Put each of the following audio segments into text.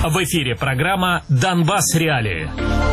В эфире программа «Донбасс Реалии».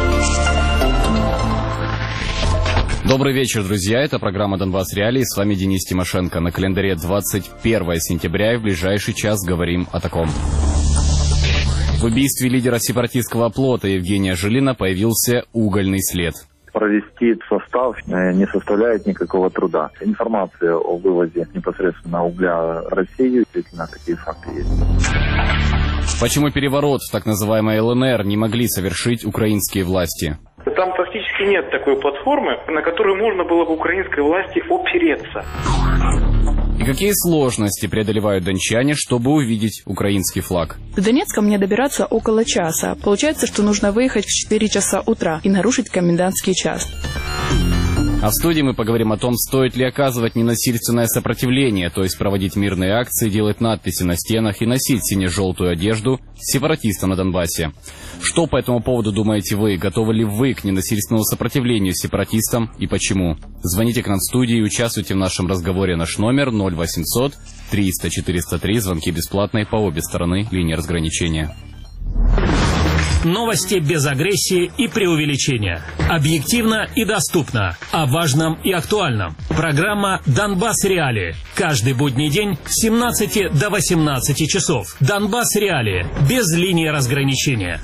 Добрый вечер, друзья. Это программа «Донбасс Реалии». С вами Денис Тимошенко. На календаре 21 сентября, и в ближайший час говорим о таком. В убийстве лидера сепаратистского оплота Евгения Жилина появился угольный след. Провести состав не составляет никакого труда. Информация о вывозе непосредственно угля в Россию, действительно, такие факты есть. Почему переворот в так называемой ЛНР не могли совершить украинские власти? Там практически нет такой платформы, на которую можно было бы украинской власти опереться. И какие сложности преодолевают дончане, чтобы увидеть украинский флаг? До Донецка мне добираться около часа. Получается, что нужно выехать в 4 часа утра и нарушить комендантский час. А в студии мы поговорим о том, стоит ли оказывать ненасильственное сопротивление, то есть проводить мирные акции, делать надписи на стенах и носить сине-желтую одежду сепаратистам на Донбассе. Что по этому поводу думаете вы? Готовы ли вы к ненасильственному сопротивлению сепаратистам и почему? Звоните к нам в студию и участвуйте в нашем разговоре. Наш номер 0800 300 403. Звонки бесплатные по обе стороны линии разграничения. Новости без агрессии и преувеличения. Объективно и доступно. О важном и актуальном. Программа «Донбасс Реалии». Каждый будний день с 17 до 18 часов. «Донбасс Реалии». Без линии разграничения.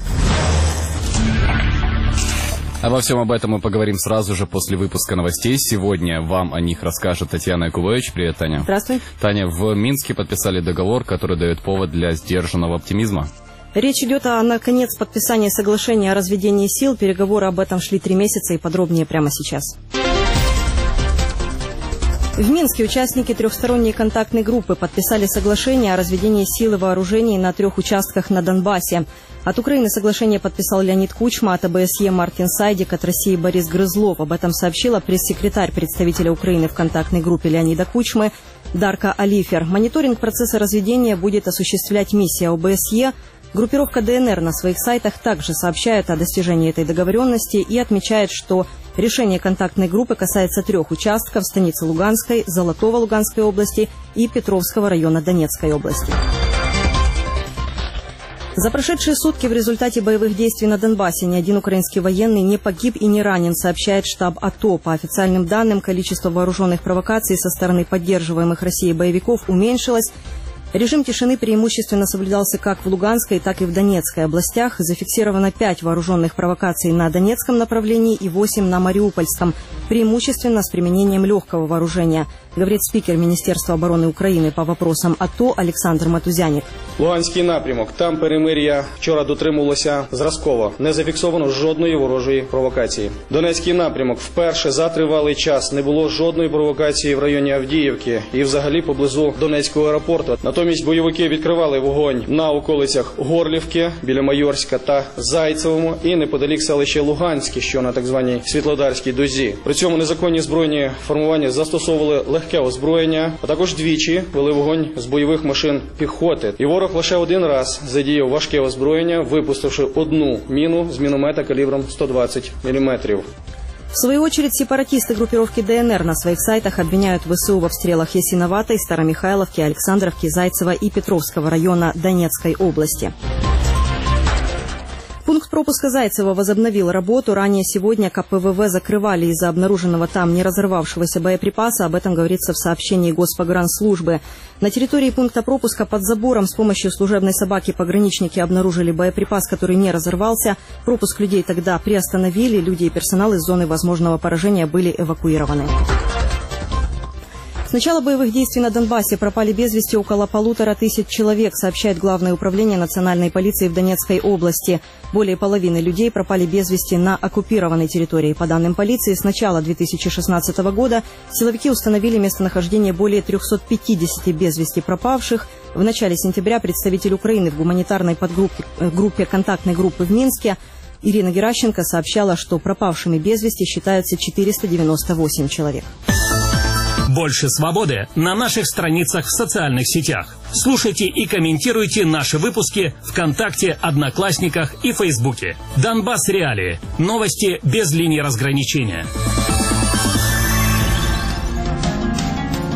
Обо всем об этом мы поговорим сразу же после выпуска новостей. Сегодня вам о них расскажет Татьяна Якубович. Привет, Таня. Здравствуй. Таня, в Минске подписали договор, который дает повод для сдержанного оптимизма. Речь идет о, наконец, подписании соглашения о разведении сил. Переговоры об этом шли 3 месяца, и подробнее прямо сейчас. В Минске участники трехсторонней контактной группы подписали соглашение о разведении сил и вооружений на 3 участках на Донбассе. От Украины соглашение подписал Леонид Кучма, от ОБСЕ Мартин Сайдик, от России Борис Грызлов. Об этом сообщила пресс-секретарь представителя Украины в контактной группе Леонида Кучмы Дарка Алифер. Мониторинг процесса разведения будет осуществлять миссия ОБСЕ. Группировка ДНР на своих сайтах также сообщает о достижении этой договоренности и отмечает, что решение контактной группы касается 3 участков: станицы Луганской, Золотого Луганской области и Петровского района Донецкой области. За прошедшие сутки в результате боевых действий на Донбассе ни один украинский военный не погиб и не ранен, сообщает штаб АТО. По официальным данным, количество вооруженных провокаций со стороны поддерживаемых Россией боевиков уменьшилось. Режим тишины преимущественно соблюдался как в Луганской, так и в Донецкой областях. Зафиксировано 5 вооруженных провокаций на Донецком направлении и 8 на Мариупольском, преимущественно с применением легкого вооружения, говорит спикер Міністерства оборони України по вопросам АТО Олександр Матузянік. Луганський напрямок. Там перемир'я вчора дотримувалося зразково. Не зафіксовано жодної ворожої провокації. Донецький напрямок. Вперше за тривалий час не було жодної провокації в районі Авдіївки і взагалі поблизу Донецького аеропорту. Натомість бойовики відкривали вогонь на околицях Горлівки, біля Майорська та Зайцевому і неподалік селища Луганське, що на так званій Світлодарській дозі. При цьому незаконні збройні формування застосовували легке озброєння, а також двічі вели вогонь з бойових машин піхоти. І ворог лише 1 раз задіяв важке озброєння, випустивши 1 міну з міномета калібром 120 мм. В свою очередь, сепаратисты группировки ДНР на своих сайтах обвиняют ВСУ в обстрелах Ясиноватой, Старомихайловки, Александровки, Зайцева и Петровского района Донецкой области. Пункт пропуска Зайцева возобновил работу. Ранее сегодня КПВВ закрывали из-за обнаруженного там не разорвавшегося боеприпаса. Об этом говорится в сообщении Госпогранслужбы. На территории пункта пропуска под забором с помощью служебной собаки пограничники обнаружили боеприпас, который не разорвался. Пропуск людей тогда приостановили. Люди и персонал из зоны возможного поражения были эвакуированы. С начала боевых действий на Донбассе пропали без вести около 1500 человек, сообщает Главное управление национальной полиции в Донецкой области. Более половины людей пропали без вести на оккупированной территории. По данным полиции, с начала 2016 года силовики установили местонахождение более 350 без вести пропавших. В начале сентября представитель Украины в гуманитарной группе контактной группы в Минске Ирина Геращенко сообщала, что пропавшими без вести считаются 498 человек. Больше свободы на наших страницах в социальных сетях. Слушайте и комментируйте наши выпуски ВКонтакте, Одноклассниках и Фейсбуке. Донбасс Реалии. Новости без линии разграничения.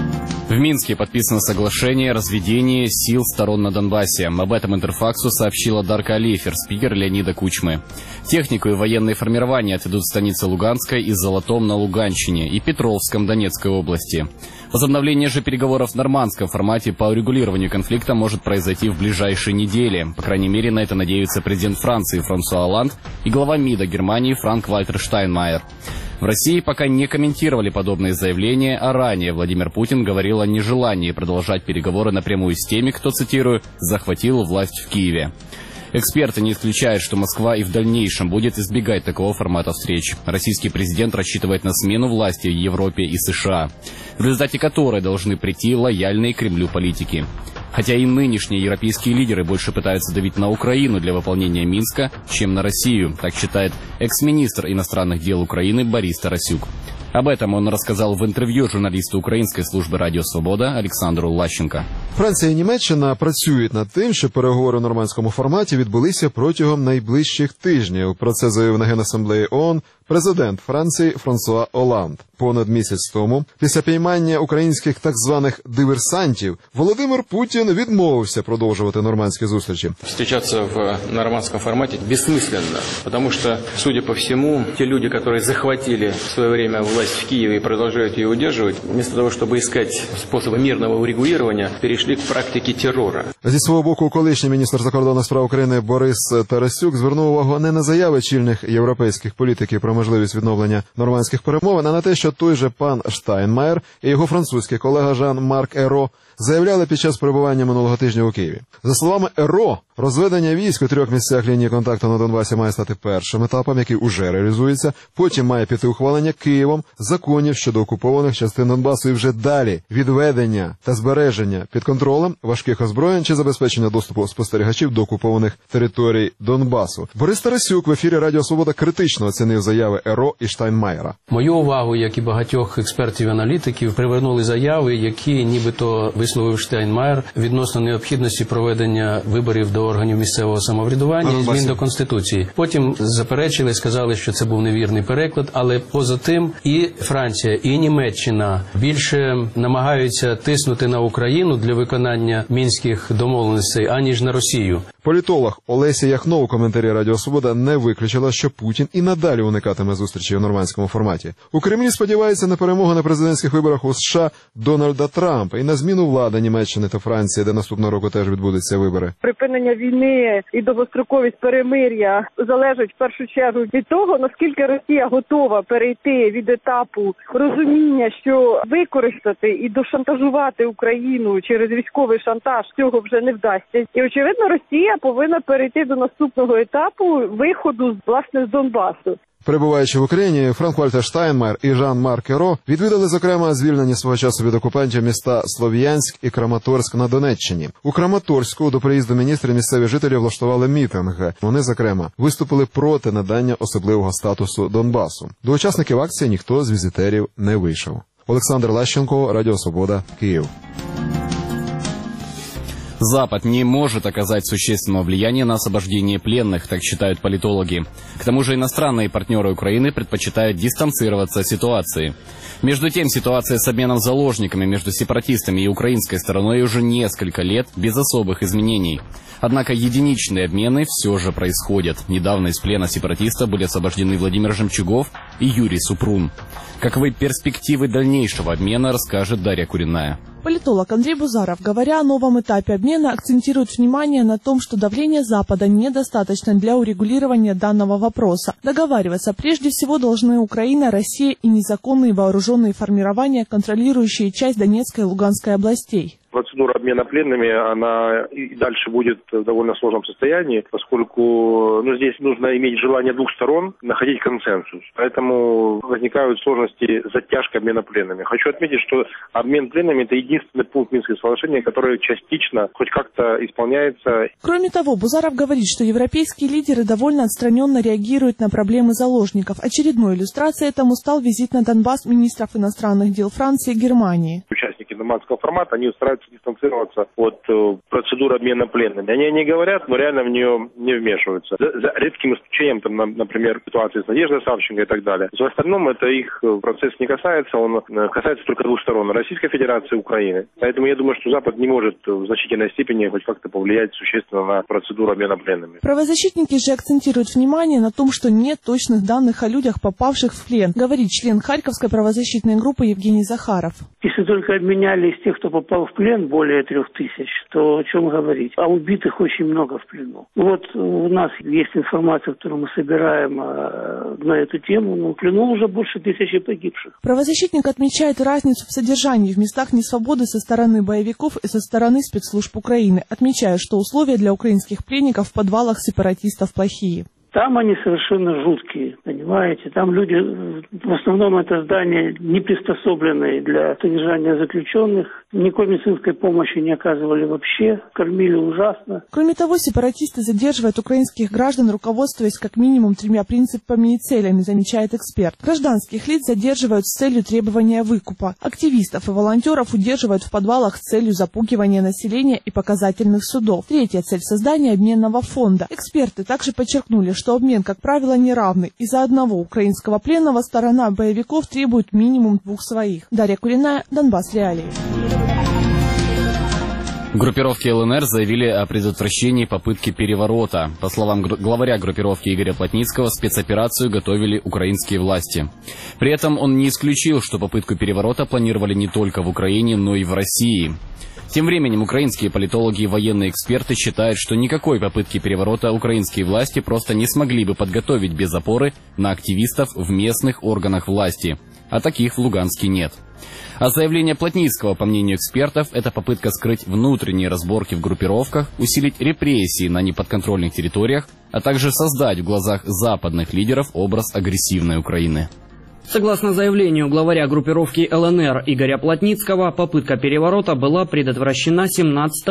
В Минске подписано соглашение о разведении сил сторон на Донбассе. Об этом Интерфаксу сообщила Дарка Алейфер, спикер Леонида Кучмы. Технику и военные формирования отведут в станицы Луганской и Золотом на Луганщине и Петровском Донецкой области. Возобновление же переговоров в нормандском формате по урегулированию конфликта может произойти в ближайшие недели. По крайней мере, на это надеются президент Франции Франсуа Олланд и глава МИДа Германии Франк-Вальтер Штайнмайер. В России пока не комментировали подобные заявления, а ранее Владимир Путин говорил о нежелании продолжать переговоры напрямую с теми, кто, цитирую, «захватил власть в Киеве». Эксперты не исключают, что Москва и в дальнейшем будет избегать такого формата встреч. Российский президент рассчитывает на смену власти в Европе и США, в результате которой должны прийти лояльные Кремлю политики. Хотя и нынешние европейские лидеры больше пытаются давить на Украину для выполнения Минска, чем на Россию, так считает экс-министр иностранных дел Украины Борис Тарасюк. Об этом он рассказал в интерв'ю журналісту української служби Радіо Свобода Олександру Лащенко. Франція і Німеччина працюють над тим, щоб переговори в нормандському форматі відбулися протягом найближчих тижнів. Про це заявив на Генасамблеї ООН президент Франції Франсуа Олланд. Понад місяць тому, після піймання українських так званих диверсантів, Володимир Путін відмовився продовжувати нормандські зустрічі. Встречаться в нормандском формате бессмысленно, потому что, судя по всему, те люди, которые захватили в свое время власть в Киеве и продолжают ее удерживать, вместо того, чтобы искать способы мирного урегулирования, перешли к практике террора. Зі свого боку, колишній міністр закордонних справ України Борис Тарасюк звернув увагу не на заяви чільних європейських політиків про можливість відновлення нормандських перемовин, а на те, що той же пан Штайнмайер і його французький колега Жан-Марк Еро заявляли під час перебування минулого тижня у Києві. За словами Еро, розведення військ у 3 місцях лінії контакту на Донбасі має стати першим етапом, який уже реалізується. Потім має піти ухвалення Києвом законів щодо окупованих частин Донбасу і вже далі відведення та збереження під контролем важких озброєнь чи забезпечення доступу спостерігачів до окупованих територій Донбасу. Борис Тарасюк в ефірі Радіо Свобода критично оцінив заяви Еро і Штайнмайера. Мою увагу, як і багатьох експертів і аналітиків, привернули заяви, які нібито висловив Штайнмайер відносно необхідності проведення виборів до органів місцевого самоврядування і змін до Конституції. Потім заперечили, сказали, що це був невірний переклад, але поза тим і Франція, і Німеччина більше намагаються тиснути на Україну для виконання мінських домовленостей, аніж на Росію. Політолог Олеся Яхно у коментарі Радіо Свобода не виключила, що Путін і надалі уникатиме зустрічі у нормандському форматі. У Кремлі сподіваються на перемогу на президентських виборах у США Дональда Трампа і на зміну влади Німеччини та Франції, де наступного року теж відбудуться вибори. Припинення війни і довгостроковість перемир'я залежить в першу чергу від того, наскільки Росія готова перейти від етапу розуміння, що використати і дошантажувати Україну через військовий шантаж цього вже не вдасться. І, очевидно, Росія повинна перейти до наступного етапу виходу, власне, з Донбасу. Перебуваючи в Україні, Франк-Вальтер Штайнмайер і Жан-Марк Еро відвідали, зокрема, звільнені свого часу від окупантів міста Слов'янськ і Краматорськ на Донеччині. У Краматорську до приїзду міністра місцеві жителі влаштували мітинг. Вони, зокрема, виступили проти надання особливого статусу Донбасу. До учасників акції ніхто з візитерів не вийшов. Олександр Лащенко, Радіо Свобода, Київ. Запад не может оказать существенного влияния на освобождение пленных, так считают политологи. К тому же иностранные партнеры Украины предпочитают дистанцироваться от ситуации. Между тем, ситуация с обменом заложниками между сепаратистами и украинской стороной уже несколько лет без особых изменений. Однако единичные обмены все же происходят. Недавно из плена сепаратистов были освобождены Владимир Жемчугов и Юрий Супрун. Каковы перспективы дальнейшего обмена, расскажет Дарья Куриная. Политолог Андрей Бузаров, говоря о новом этапе обмена, акцентирует внимание на том, что давление Запада недостаточно для урегулирования данного вопроса. Договариваться прежде всего должны Украина, Россия и незаконные вооруженные формирования, контролирующие часть Донецкой и Луганской областей. Процедура обмена пленными, она и дальше будет в довольно сложном состоянии, поскольку здесь нужно иметь желание двух сторон находить консенсус. Поэтому возникают сложности затяжки обмена пленными. Хочу отметить, что обмен пленными – это единственный пункт Минского соглашения, который частично хоть как-то исполняется. Кроме того, Бузаров говорит, что европейские лидеры довольно отстраненно реагируют на проблемы заложников. Очередной иллюстрацией этому стал визит на Донбасс министров иностранных дел Франции и Германии. Участники нормандского формата, они стараются дистанцироваться от процедуры обмена пленными. Они не говорят, но реально в нее не вмешиваются. За редким исключением, там, например, ситуации с Надеждой Савченко и так далее. В остальном это их процесс не касается, он касается только двух сторон, Российской Федерации и Украины. Поэтому я думаю, что Запад не может в значительной степени хоть как-то повлиять существенно на процедуру обмена пленными. Правозащитники же акцентируют внимание на том, что нет точных данных о людях, попавших в плен, говорит член Харьковской правозащитной группы Евгений Захаров. Если только обменяли из тех, кто попал в плен, более 3000, то о чем говорить? А убитых очень много в плену. Вот у нас есть информация, которую мы собираем на эту тему, но в плену уже больше 1000 погибших. Правозащитник отмечает разницу в содержании в местах несвободы со стороны боевиков и со стороны спецслужб Украины, отмечая, что условия для украинских пленников в подвалах сепаратистов плохие. Там они совершенно жуткие, понимаете? Там люди, в основном это здания не приспособленные для содержания заключенных. Никакой медицинской помощи не оказывали вообще, кормили ужасно. Кроме того, сепаратисты задерживают украинских граждан, руководствуясь как минимум 3 принципами и целями, замечает эксперт. Гражданских лиц задерживают с целью требования выкупа. Активистов и волонтеров удерживают в подвалах с целью запугивания населения и показательных судов. Третья цель – создание обменного фонда. Эксперты также подчеркнули, что обмен, как правило, неравный. Из-за одного украинского пленного сторона боевиков требует минимум 2 своих. Дарья Куриная, Донбасс Реалии. Группировки ЛНР заявили о предотвращении попытки переворота. По словам главаря группировки Игоря Плотницкого, спецоперацию готовили украинские власти. При этом он не исключил, что попытку переворота планировали не только в Украине, но и в России. Тем временем украинские политологи и военные эксперты считают, что никакой попытки переворота украинские власти просто не смогли бы подготовить без опоры на активистов в местных органах власти. А таких в Луганске нет. А заявление Плотницкого, по мнению экспертов, это попытка скрыть внутренние разборки в группировках, усилить репрессии на неподконтрольных территориях, а также создать в глазах западных лидеров образ агрессивной Украины. Согласно заявлению главаря группировки ЛНР Игоря Плотницкого, попытка переворота была предотвращена 17-18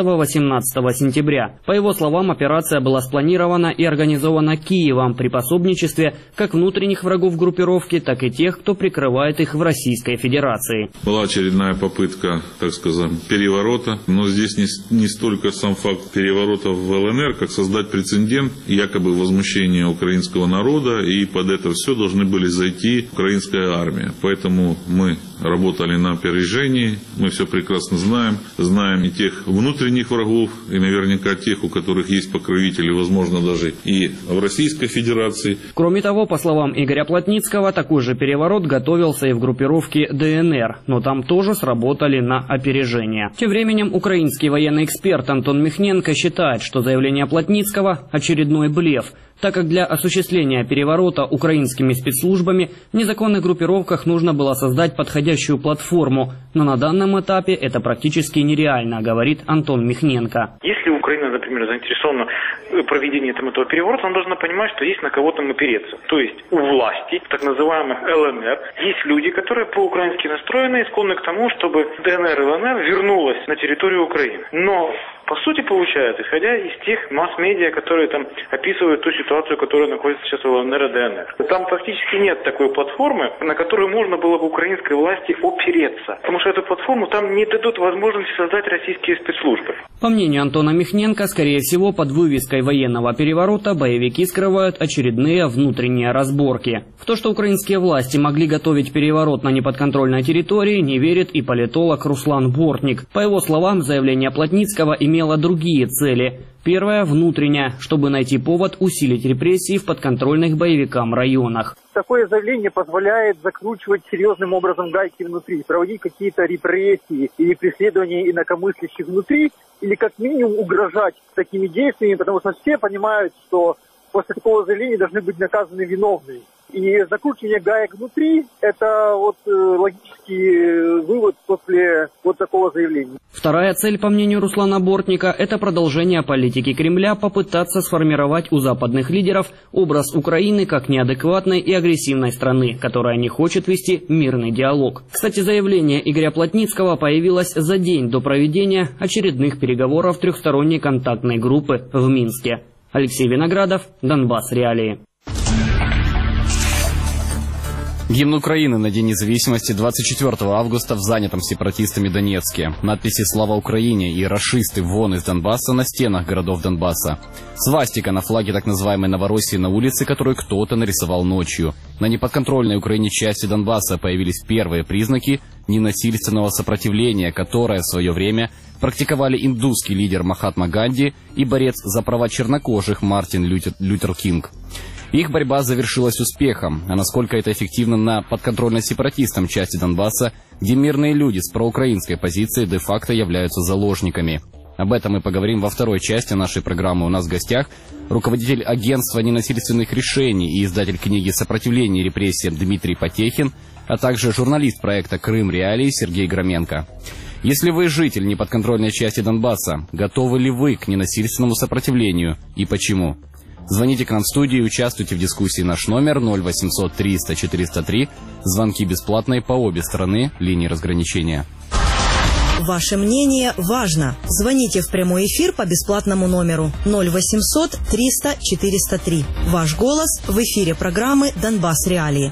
сентября. По его словам, операция была спланирована и организована Киевом при пособничестве как внутренних врагов группировки, так и тех, кто прикрывает их в Российской Федерации. Была очередная попытка, так сказать, переворота, но здесь не столько сам факт переворота в ЛНР, как создать прецедент якобы возмущения украинского народа, и под это все должны были зайти украинские армия. Поэтому мы работали на опережении, мы все прекрасно знаем и тех внутренних врагов, и наверняка тех, у которых есть покровители, возможно, даже и в Российской Федерации. Кроме того, по словам Игоря Плотницкого, такой же переворот готовился и в группировке ДНР, но там тоже сработали на опережение. Тем временем украинский военный эксперт Антон Михненко считает, что заявление Плотницкого – очередной блеф, так как для осуществления переворота украинскими спецслужбами в незаконных группировках нужно было создать подходящую платформу, но на данном этапе это практически нереально, говорит Антон Михненко. Если Украина, например, заинтересована в проведении этого переворота, она должна понимать, что есть на кого-то опереться. То есть у власти, так называемых ЛНР, есть люди, которые по-украински настроены и склонны к тому, чтобы ДНР и ЛНР вернулась на территорию Украины. Но по сути получается, исходя из тех масс-медиа, которые там описывают ту ситуацию, которая находится сейчас в ЛНР и ДНР. Там практически нет такой платформы, на которую можно было бы украинской власти опереться. Потому что эту платформу там не дадут возможности создать российские спецслужбы. По мнению Антона Михненко, скорее всего, под вывеской военного переворота боевики скрывают очередные внутренние разборки. В то, что украинские власти могли готовить переворот на неподконтрольной территории, не верит и политолог Руслан Бортник. По его словам, заявление Плотницкого имело другие цели. Первая – внутренняя, чтобы найти повод усилить репрессии в подконтрольных боевикам районах. Такое заявление позволяет закручивать серьезным образом гайки внутри, проводить какие-то репрессии или преследования инакомыслящих внутри, или как минимум угрожать такими действиями, потому что все понимают, что после такого заявления должны быть наказаны виновные. И закручивание гаек внутри – это логический вывод после такого заявления. Вторая цель, по мнению Руслана Бортника, это продолжение политики Кремля попытаться сформировать у западных лидеров образ Украины как неадекватной и агрессивной страны, которая не хочет вести мирный диалог. Кстати, заявление Игоря Плотницкого появилось за день до проведения очередных переговоров трехсторонней контактной группы в Минске. Алексей Виноградов, Донбасс Реалии. Гимн Украины на День независимости 24 августа в занятом сепаратистами Донецке. Надписи «Слава Украине» и «Рашисты вон из Донбасса» на стенах городов Донбасса. Свастика на флаге так называемой Новороссии на улице, которую кто-то нарисовал ночью. На неподконтрольной Украине части Донбасса появились первые признаки ненасильственного сопротивления, которое в свое время практиковали индусский лидер Махатма Ганди и борец за права чернокожих Мартин Лютер Кинг. Их борьба завершилась успехом, а насколько это эффективно на подконтрольной сепаратистам части Донбасса, где мирные люди с проукраинской позицией де-факто являются заложниками. Об этом мы поговорим во второй части нашей программы. У нас в гостях руководитель агентства ненасильственных решений и издатель книги «Сопротивление репрессиям» Дмитрий Потехин, а также журналист проекта «Крым. Реалии» Сергей Громенко. Если вы житель неподконтрольной части Донбасса, готовы ли вы к ненасильственному сопротивлению и почему? Звоните к нам в студию и участвуйте в дискуссии. Наш номер 0800 300 403. Звонки бесплатные по обе стороны линии разграничения. Ваше мнение важно. Звоните в прямой эфир по бесплатному номеру 0800 300 403. Ваш голос в эфире программы «Донбасс. Реалии».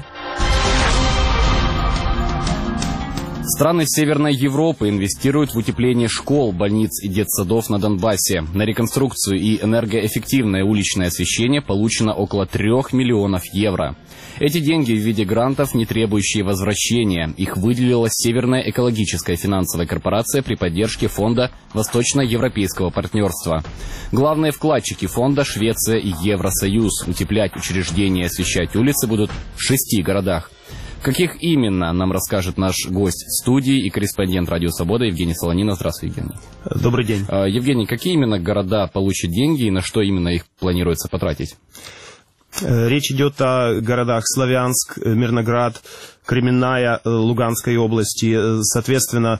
Страны Северной Европы инвестируют в утепление школ, больниц и детсадов на Донбассе. На реконструкцию и энергоэффективное уличное освещение получено около 3 миллионов евро. Эти деньги в виде грантов, не требующие возвращения. Их выделила Северная экологическая финансовая корпорация при поддержке фонда Восточноевропейского партнерства. Главные вкладчики фонда – Швеция и Евросоюз. Утеплять учреждения и освещать улицы будут в 6 городах. Каких именно, нам расскажет наш гость в студии и корреспондент «Радио Свобода» Евгений Солонина. Здравствуйте, Евгений. Добрый день. Евгений, какие именно города получат деньги и на что именно их планируется потратить? Речь идет о городах Славянск, Мирноград, Кременная Луганской области. Соответственно,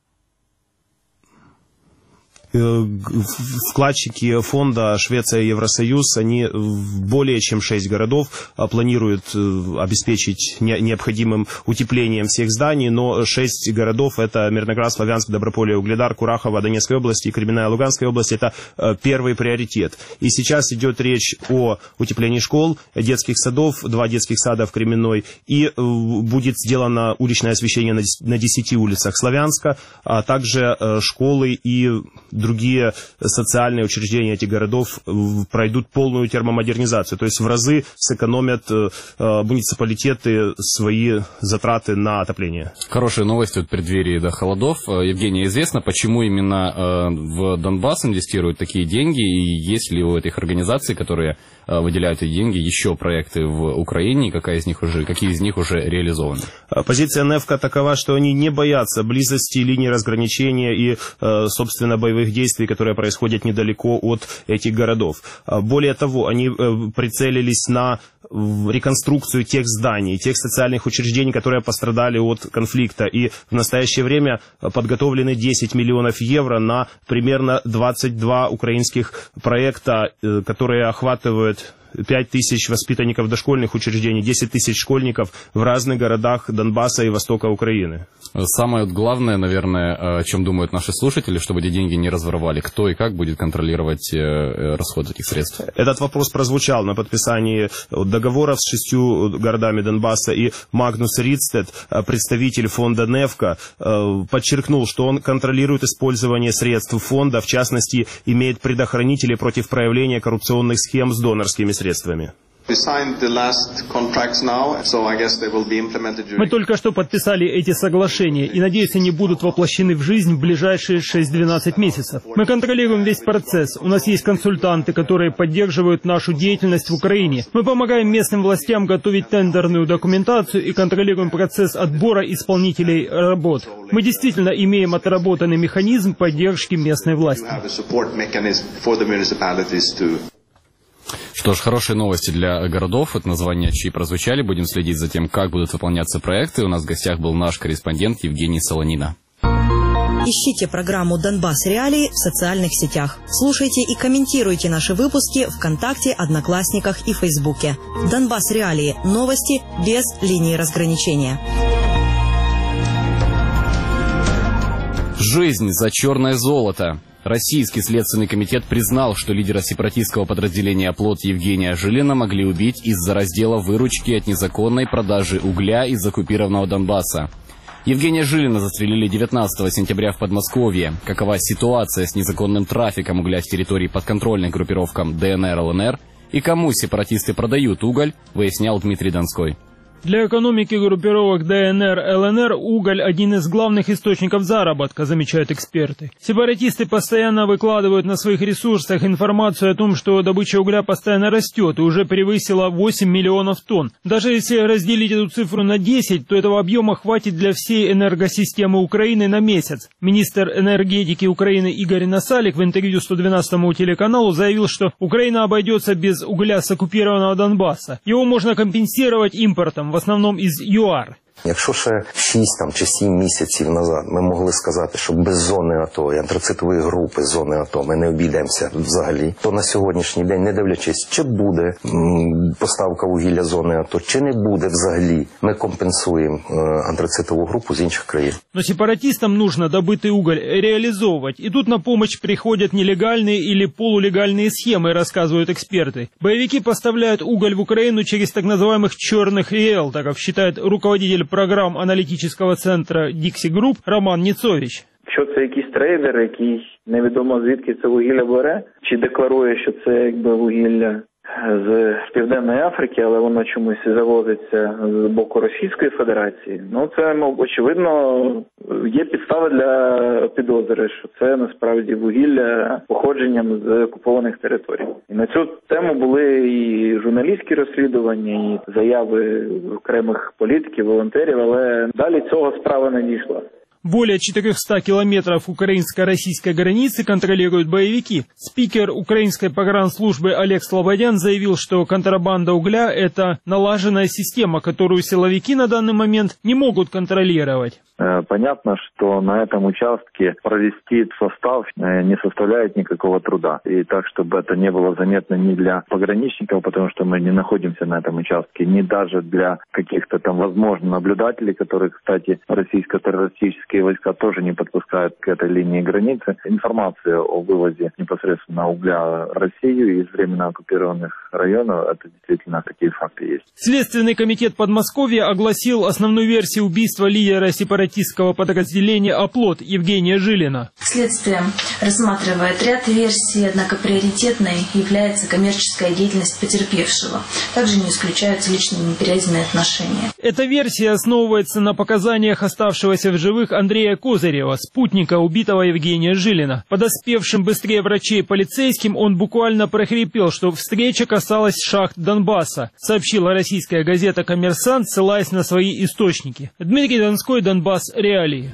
вкладчики фонда Швеция и Евросоюз, они более чем 6 городов планируют обеспечить необходимым утеплением всех зданий, но 6 городов — это Мирноград, Славянск, Доброполье, Угледар, Курахово, Донецкой области и Кременная Луганской области — это первый приоритет. И сейчас идет речь о утеплении школ, детских садов, 2 детских сада в Кременной, и будет сделано уличное освещение на 10 улицах Славянска, а также школы и другие социальные учреждения этих городов пройдут полную термомодернизацию, то есть в разы сэкономят муниципалитеты свои затраты на отопление. Хорошие новости в преддверии холодов. Евгений, известно, почему именно в Донбасс инвестируют такие деньги, и есть ли у этих организаций, которые выделяют эти деньги, еще проекты в Украине, какие из них уже реализованы? Позиция НЭФКО такова, что они не боятся близости линии разграничения и, собственно, боевых действий, которые происходят недалеко от этих городов. Более того, они прицелились на реконструкцию тех зданий, тех социальных учреждений, которые пострадали от конфликта. И в настоящее время подготовлены 10 миллионов евро на примерно 22 украинских проекта, которые охватывают 5 тысяч воспитанников дошкольных учреждений, 10 тысяч школьников в разных городах Донбасса и востока Украины. Самое главное, наверное, о чем думают наши слушатели, чтобы эти деньги не разворовали. Кто и как будет контролировать расход этих средств? Этот вопрос прозвучал на подписании договоров с 6 городами Донбасса, и Магнус Ридстед, представитель фонда НЭФКО, подчеркнул, что он контролирует использование средств фонда, в частности, имеет предохранители против проявления коррупционных схем с донорскими средствами. Мы только что подписали эти соглашения, и, надеюсь, они будут воплощены в жизнь в ближайшие 6-12 месяцев. Мы контролируем весь процесс. У нас есть консультанты, которые поддерживают нашу деятельность в Украине. Мы помогаем местным властям готовить тендерную документацию и контролируем процесс отбора исполнителей работ. Мы действительно имеем отработанный механизм поддержки местной власти. Что ж, хорошие новости для городов. Это названия чьи прозвучали. Будем следить за тем, как будут выполняться проекты. У нас в гостях был наш корреспондент Евгений Солонина. Ищите программу «Донбасс. Реалии» в социальных сетях. Слушайте и комментируйте наши выпуски ВКонтакте, Одноклассниках и Фейсбуке. «Донбасс. Реалии» – новости без линии разграничения. Жизнь за черное золото. Российский следственный комитет признал, что лидера сепаратистского подразделения «Оплот» Евгения Жилина могли убить из-за раздела выручки от незаконной продажи угля из оккупированного Донбасса. Евгения Жилина застрелили 19 сентября в Подмосковье. Какова ситуация с незаконным трафиком угля с территории подконтрольных группировкам ДНР, ЛНР и кому сепаратисты продают уголь, выяснял Дмитрий Донской. Для экономики группировок ДНР, ЛНР уголь – один из главных источников заработка, замечают эксперты. Сепаратисты постоянно выкладывают на своих ресурсах информацию о том, что добыча угля постоянно растет и уже превысила 8 миллионов тонн. Даже если разделить эту цифру на 10, то этого объема хватит для всей энергосистемы Украины на месяц. Министр энергетики Украины Игорь Насалик в интервью 112-му телеканалу заявил, что Украина обойдется без угля с оккупированного Донбасса. Его можно компенсировать импортом, в основном із ЮАР. Якщо ще 6 чи 7 місяців назад ми могли сказати, що без зони АТО і антрацитової групи зони АТО ми не обійдемося взагалі, то на сьогоднішній день, не дивлячись, чи буде поставка вугілля зони АТО, чи не буде взагалі, ми компенсуємо антрацитову групу з інших країн. Но сепаратистам нужно добытый уголь реализовывать. И тут на помощь приходят нелегальные или полулегальные схемы, рассказывают эксперты. Боевики поставляют уголь в Украину через так называемых черных риэлторов, считает руководитель програм аналітичного центру Dixie Group Роман Ніцович. Що це якийсь трейдер, який невідомо звідки це вугілля бере, чи декларує, що це якби вугілля з Південної Африки, але воно чомусь завозиться з боку Російської Федерації. Ну, це, очевидно, є підстави для підозри, що це насправді вугілля походженням з окупованих територій. І на цю тему були і журналістські розслідування, і заяви окремих політиків, волонтерів, але далі цього справа не дійшла. Более 400 километров украинско-российской границы контролируют боевики. Спикер украинской погранслужбы Олег Слободян заявил, что контрабанда угля – это налаженная система, которую силовики на данный момент не могут контролировать. Понятно, что на этом участке провести состав не составляет никакого труда. И так, чтобы это не было заметно ни для пограничников, потому что мы не находимся на этом участке, ни даже для каких-то там, возможно, наблюдателей, которые, кстати, российско-террористические войска тоже не подпускают к этой линии границы. Информация о вывозе непосредственно угля в Россию из временно оккупированных районов, это действительно такие факты есть. Следственный комитет Подмосковья огласил основную версию убийства лидера сепаратистского подразделения «Оплот» Евгения Жилина. Следствие рассматривает ряд версий, однако приоритетной является коммерческая деятельность потерпевшего. Также не исключаются личные неприязненные отношения. Эта версия основывается на показаниях оставшегося в живых Андрея Козырева, спутника убитого Евгения Жилина. Подоспевшим быстрее врачей полицейским он буквально прохрипел, что встреча касалась шахт Донбасса, сообщила российская газета «Коммерсант», ссылаясь на свои источники. Дмитрий Донской, Донбасс, реалии.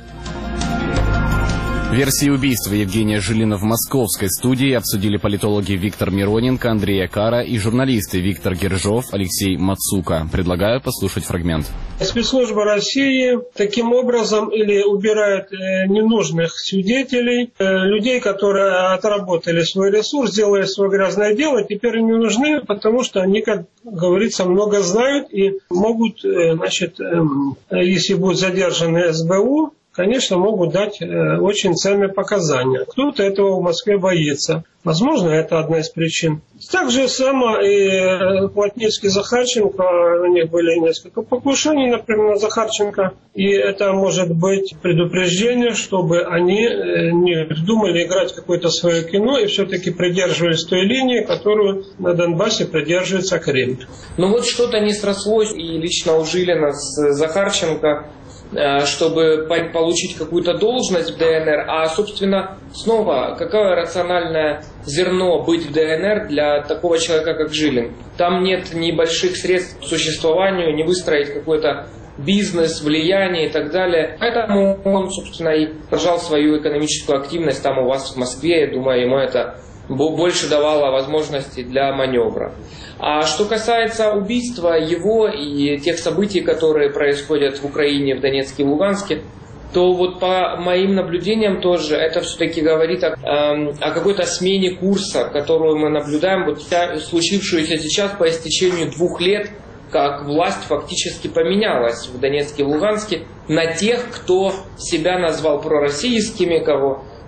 Версии убийства Евгения Жилина в московской студии обсудили политологи Виктор Мироненко, Андрей Акара и журналисты Виктор Гержов, Алексей Мацука. Предлагаю послушать фрагмент. Спецслужбы России таким образом или убирают ненужных свидетелей, людей, которые отработали свой ресурс, сделали свое грязное дело, теперь не нужны, потому что они, как говорится, много знают и могут, значит, если будут задержаны СБУ, конечно, могут дать очень ценные показания. Кто-то этого в Москве боится. Возможно, это одна из причин. Так же само и Плотницкий, Захарченко, у них были несколько покушений, например, на Захарченко. И это может быть предупреждение, чтобы они не думали играть какое-то свое кино и все-таки придерживались той линии, которую на Донбассе придерживается Кремль. Ну вот что-то не срослось и лично у Жилина с Захарченко, чтобы получить какую-то должность в ДНР, а, собственно, снова, какое рациональное зерно быть в ДНР для такого человека, как Жилин? Там нет ни больших средств к существованию, не выстроить какой-то бизнес, влияние и так далее. Поэтому он, собственно, и продолжал свою экономическую активность там у вас в Москве. Я думаю, ему это больше давало возможностей для маневра. А что касается убийства его и тех событий, которые происходят в Украине, в Донецке и Луганске, то вот по моим наблюдениям тоже это все-таки говорит о какой-то смене курса, которую мы наблюдаем, вот случившуюся сейчас по истечению 2 лет, как власть фактически поменялась в Донецке и Луганске на тех, кто себя назвал пророссийскими, кого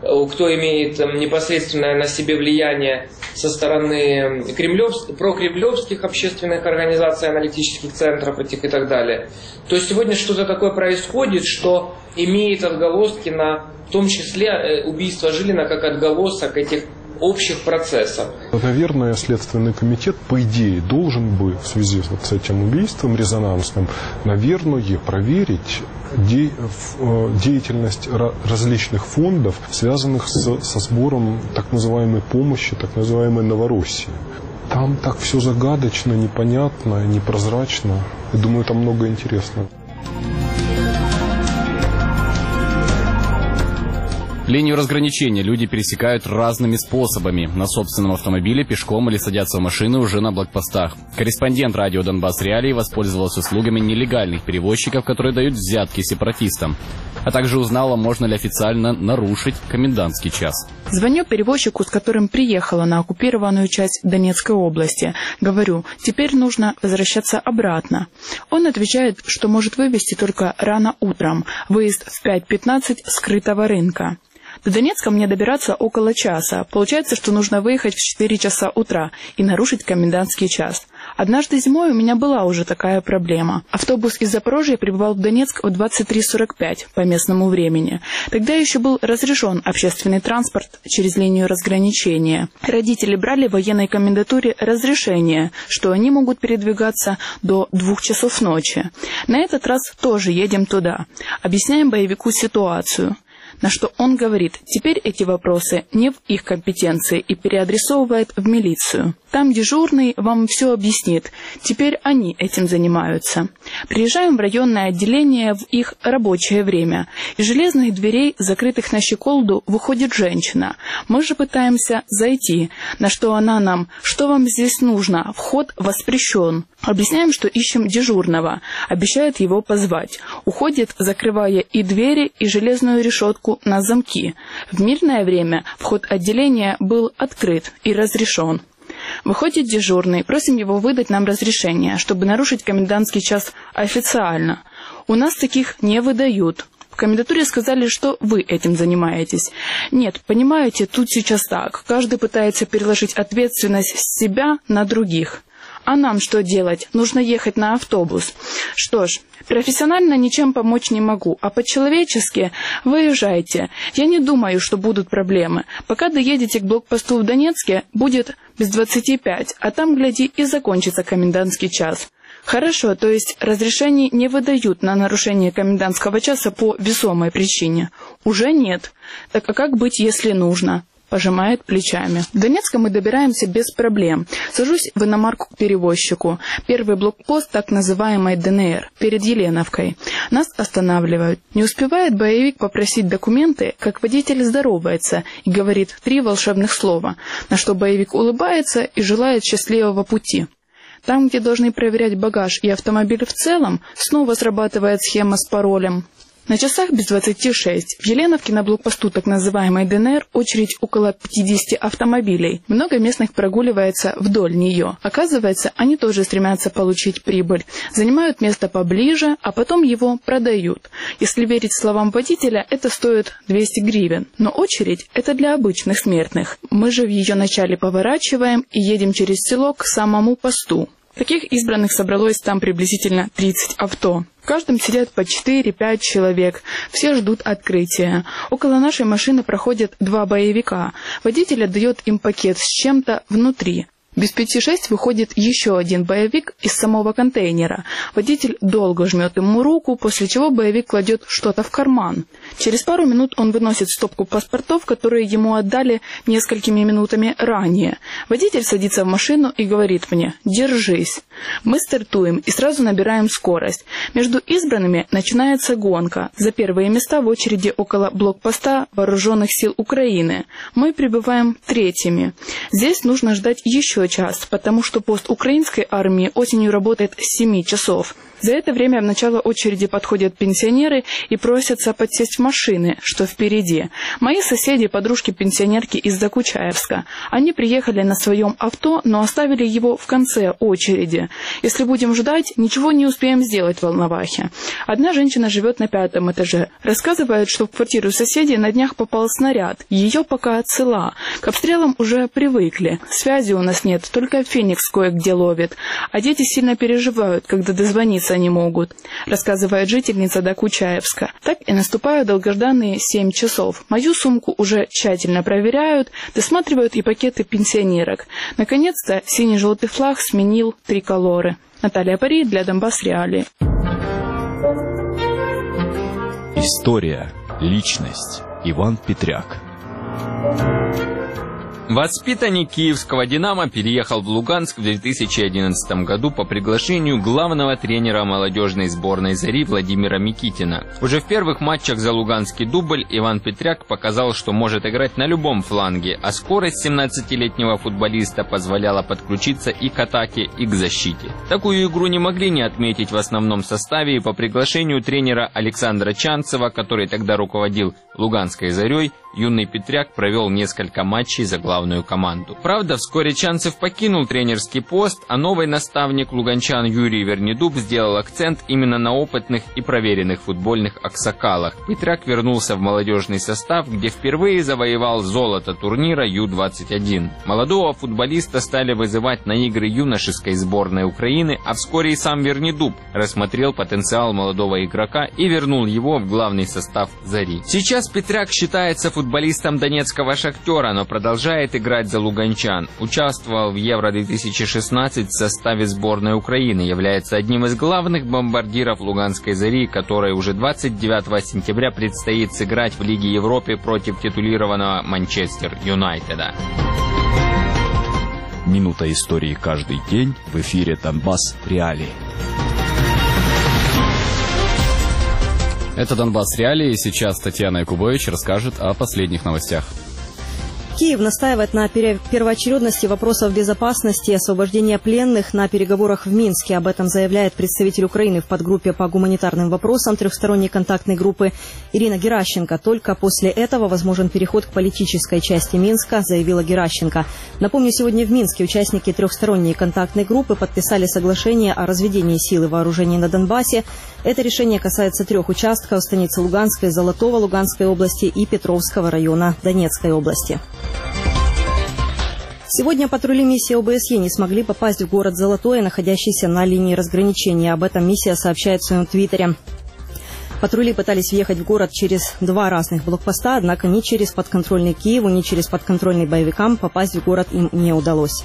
кто имеет непосредственное на себе влияние со стороны прокремлевских общественных организаций, аналитических центров этих и так далее. То есть сегодня что-то такое происходит, что имеет отголоски на, в том числе, убийство Жилина как отголосок этих общих процессов. Наверное, Следственный комитет, по идее, должен бы в связи с этим убийством резонансным, наверное, проверить деятельность различных фондов, связанных со сбором так называемой помощи, так называемой Новороссии. Там так все загадочно, непонятно, непрозрачно. Я думаю, там много интересного. Линию разграничения люди пересекают разными способами. На собственном автомобиле, пешком или садятся в машины уже на блокпостах. Корреспондент радио «Донбасс Реалии» воспользовался услугами нелегальных перевозчиков, которые дают взятки сепаратистам. А также узнала, можно ли официально нарушить комендантский час. Звоню перевозчику, с которым приехала на оккупированную часть Донецкой области. Говорю, теперь нужно возвращаться обратно. Он отвечает, что может вывезти только рано утром. Выезд в 5:15 с скрытого рынка. До Донецка мне добираться около часа. Получается, что нужно выехать в 4 часа утра и нарушить комендантский час. Однажды зимой у меня была уже такая проблема. Автобус из Запорожья прибывал в Донецк в 23:45 по местному времени. Тогда еще был разрешен общественный транспорт через линию разграничения. Родители брали в военной комендатуре разрешение, что они могут передвигаться до 2 часов ночи. На этот раз тоже едем туда. Объясняем боевику ситуацию. На что он говорит, теперь эти вопросы не в их компетенции и переадресовывает в милицию. Там дежурный вам все объяснит. Теперь они этим занимаются. Приезжаем в районное отделение в их рабочее время. Из железных дверей, закрытых на щеколду, выходит женщина. Мы же пытаемся зайти. На что она нам, что вам здесь нужно? Вход воспрещен. Объясняем, что ищем дежурного. Обещает его позвать. Уходит, закрывая и двери, и железную решетку на замки. В мирное время вход отделения был открыт и разрешен. Выходит дежурный, просим его выдать нам разрешение, чтобы нарушить комендантский час официально. У нас таких не выдают. В комендатуре сказали, что вы этим занимаетесь. Нет, понимаете, тут сейчас так. Каждый пытается переложить ответственность с себя на других. А нам что делать? Нужно ехать на автобус. Что ж, профессионально ничем помочь не могу, а по-человечески выезжайте. Я не думаю, что будут проблемы. Пока доедете к блокпосту в Донецке, будет без 25, а там, гляди, и закончится комендантский час. Хорошо, то есть разрешений не выдают на нарушение комендантского часа по весомой причине? Уже нет. Так а как быть, если нужно? Пожимает плечами. В Донецк мы добираемся без проблем. Сажусь в иномарку к перевозчику. Первый блокпост так называемой ДНР, перед Еленовкой. Нас останавливают. Не успевает боевик попросить документы, как водитель здоровается и говорит 3 волшебных слова, на что боевик улыбается и желает счастливого пути. Там, где должны проверять багаж и автомобиль в целом, снова срабатывает схема с паролем. На часах без 26. В Еленовке на блокпосту так называемой ДНР очередь около 50 автомобилей. Много местных прогуливается вдоль нее. Оказывается, они тоже стремятся получить прибыль. Занимают место поближе, а потом его продают. Если верить словам водителя, это стоит 200 гривен. Но очередь – это для обычных смертных. Мы же в ее начале поворачиваем и едем через село к самому посту. Таких избранных собралось там приблизительно 30 авто. В каждом сидят по 4-5 человек. Все ждут открытия. Около нашей машины проходят 2 боевика. Водитель отдает им пакет с чем-то внутри. Без 5-6 выходит еще один боевик из самого контейнера. Водитель долго жмет ему руку, после чего боевик кладет что-то в карман. Через пару минут он выносит стопку паспортов, которые ему отдали несколькими минутами ранее. Водитель садится в машину и говорит мне: «Держись». Мы стартуем и сразу набираем скорость. Между избранными начинается гонка. За первые места в очереди около блокпоста Вооруженных сил Украины. Мы прибываем 3-ми. Здесь нужно ждать еще час, потому что пост украинской армии осенью работает с 7 часов. За это время в начало очереди подходят пенсионеры и просятся подсесть в машины, что впереди. Мои соседи, подружки-пенсионерки из Докучаевска. Они приехали на своем авто, но оставили его в конце очереди. Если будем ждать, ничего не успеем сделать в Волновахе. Одна женщина живет на 5-м этаже. Рассказывает, что в квартиру соседей на днях попал снаряд. Ее пока цела. К обстрелам уже привыкли. Связи у нас нет, только Феникс кое-где ловит. А дети сильно переживают, когда дозвониться не могут, рассказывает жительница Докучаевска. Так и наступают долгожданные 7 часов. Мою сумку уже тщательно проверяют, досматривают и пакеты пенсионерок. Наконец-то синий-желтый флаг сменил триколоры. Наталья Пари для Донбасс Реалии. История, личность. Иван Петряк. Воспитанник киевского «Динамо» переехал в Луганск в 2011 году по приглашению главного тренера молодежной сборной «Зари» Владимира Микитина. Уже в первых матчах за луганский дубль Иван Петряк показал, что может играть на любом фланге, а скорость 17-летнего футболиста позволяла подключиться и к атаке, и к защите. Такую игру не могли не отметить в основном составе, и по приглашению тренера Александра Чанцева, который тогда руководил Луганской «Зарей», юный Петряк провел несколько матчей за главную команду. Правда, вскоре Чанцев покинул тренерский пост, а новый наставник луганчан Юрий Вернедуб сделал акцент именно на опытных и проверенных футбольных аксакалах. Петряк вернулся в молодежный состав, где впервые завоевал золото турнира Ю-21. Молодого футболиста стали вызывать на игры юношеской сборной Украины, а вскоре и сам Вернедуб рассмотрел потенциал молодого игрока и вернул его в главный состав «Зари». Сейчас Петряк считается футболистом донецкого «Шахтера», но продолжает играть за луганчан. Участвовал в Евро-2016 в составе сборной Украины, является одним из главных бомбардиров луганской «Зари», которой уже 29 сентября предстоит сыграть в Лиге Европы против титулированного Манчестер Юнайтеда. Минута истории каждый день в эфире «Донбасс Реалии». Это «Донбасс Реалии», и сейчас Татьяна Якубович расскажет о последних новостях. Киев настаивает на первоочередности вопросов безопасности и освобождения пленных на переговорах в Минске. Об этом заявляет представитель Украины в подгруппе по гуманитарным вопросам трехсторонней контактной группы Ирина Геращенко. Только после этого возможен переход к политической части Минска, заявила Геращенко. Напомню, сегодня в Минске участники трехсторонней контактной группы подписали соглашение о разведении сил и вооружений на Донбассе. Это решение касается 3 участков: станицы Луганской, Золотого Луганской области и Петровского района Донецкой области. Сегодня патрули миссии ОБСЕ не смогли попасть в город Золотое, находящийся на линии разграничения. Об этом миссия сообщает в своем твиттере. Патрули пытались въехать в город через 2 разных блокпоста, однако ни через подконтрольный Киеву, ни через подконтрольный боевикам попасть в город им не удалось.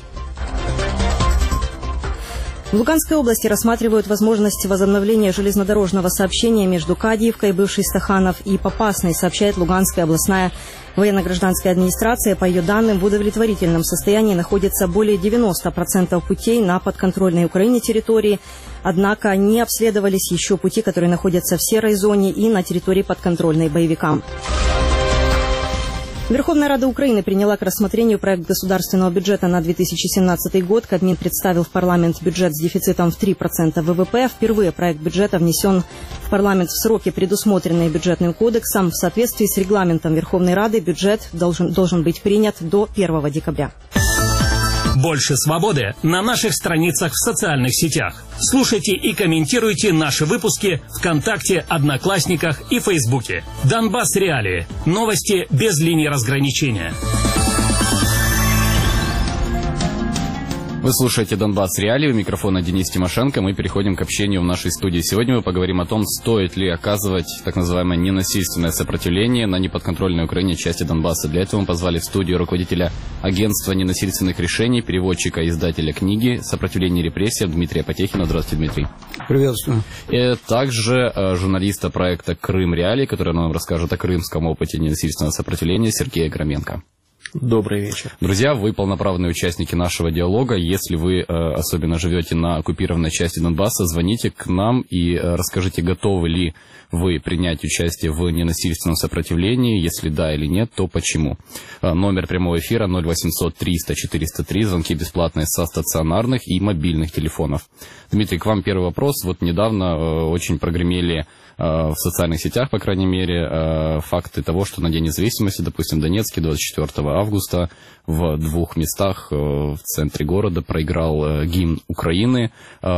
В Луганской области рассматривают возможность возобновления железнодорожного сообщения между Кадиевкой, бывшей Стаханов, и Попасной, сообщает Луганская областная военно-гражданская администрация. По ее данным, в удовлетворительном состоянии находится более 90% путей на подконтрольной Украине территории. Однако не обследовались еще пути, которые находятся в серой зоне и на территории подконтрольной боевикам. Верховная Рада Украины приняла к рассмотрению проект государственного бюджета на 2017 год. Кабмин представил в парламент бюджет с дефицитом в 3% ВВП. Впервые проект бюджета внесен в парламент в сроки, предусмотренные бюджетным кодексом. В соответствии с регламентом Верховной Рады бюджет должен быть принят до 1 декабря. Больше свободы на наших страницах в социальных сетях. Слушайте и комментируйте наши выпуски ВКонтакте, Одноклассниках и Фейсбуке. Донбасс Реалии. Новости без линии разграничения. Вы слушаете «Донбасс Реалии», у микрофона Денис Тимошенко. Мы переходим к общению в нашей студии. Сегодня мы поговорим о том, стоит ли оказывать так называемое ненасильственное сопротивление на неподконтрольной Украине части Донбасса. Для этого мы позвали в студию руководителя агентства ненасильственных решений, переводчика и издателя книги «Сопротивление и репрессия» Дмитрия Потехина. Здравствуйте, Дмитрий. Приветствую. И также журналиста проекта «Крым Реалии», который нам расскажет о крымском опыте ненасильственного сопротивления, Сергея Громенко. Добрый вечер. Друзья, вы полноправные участники нашего диалога. Если вы особенно живете на оккупированной части Донбасса, звоните к нам и расскажите, готовы ли вы принять участие в ненасильственном сопротивлении. Если да или нет, то почему. Номер прямого эфира 0800 300 403. Звонки бесплатные со стационарных и мобильных телефонов. Дмитрий, к вам первый вопрос. Вот недавно очень прогремели в социальных сетях, по крайней мере, факты того, что на День независимости, допустим, в Донецке 24 августа в 2 местах в центре города проиграл гимн Украины.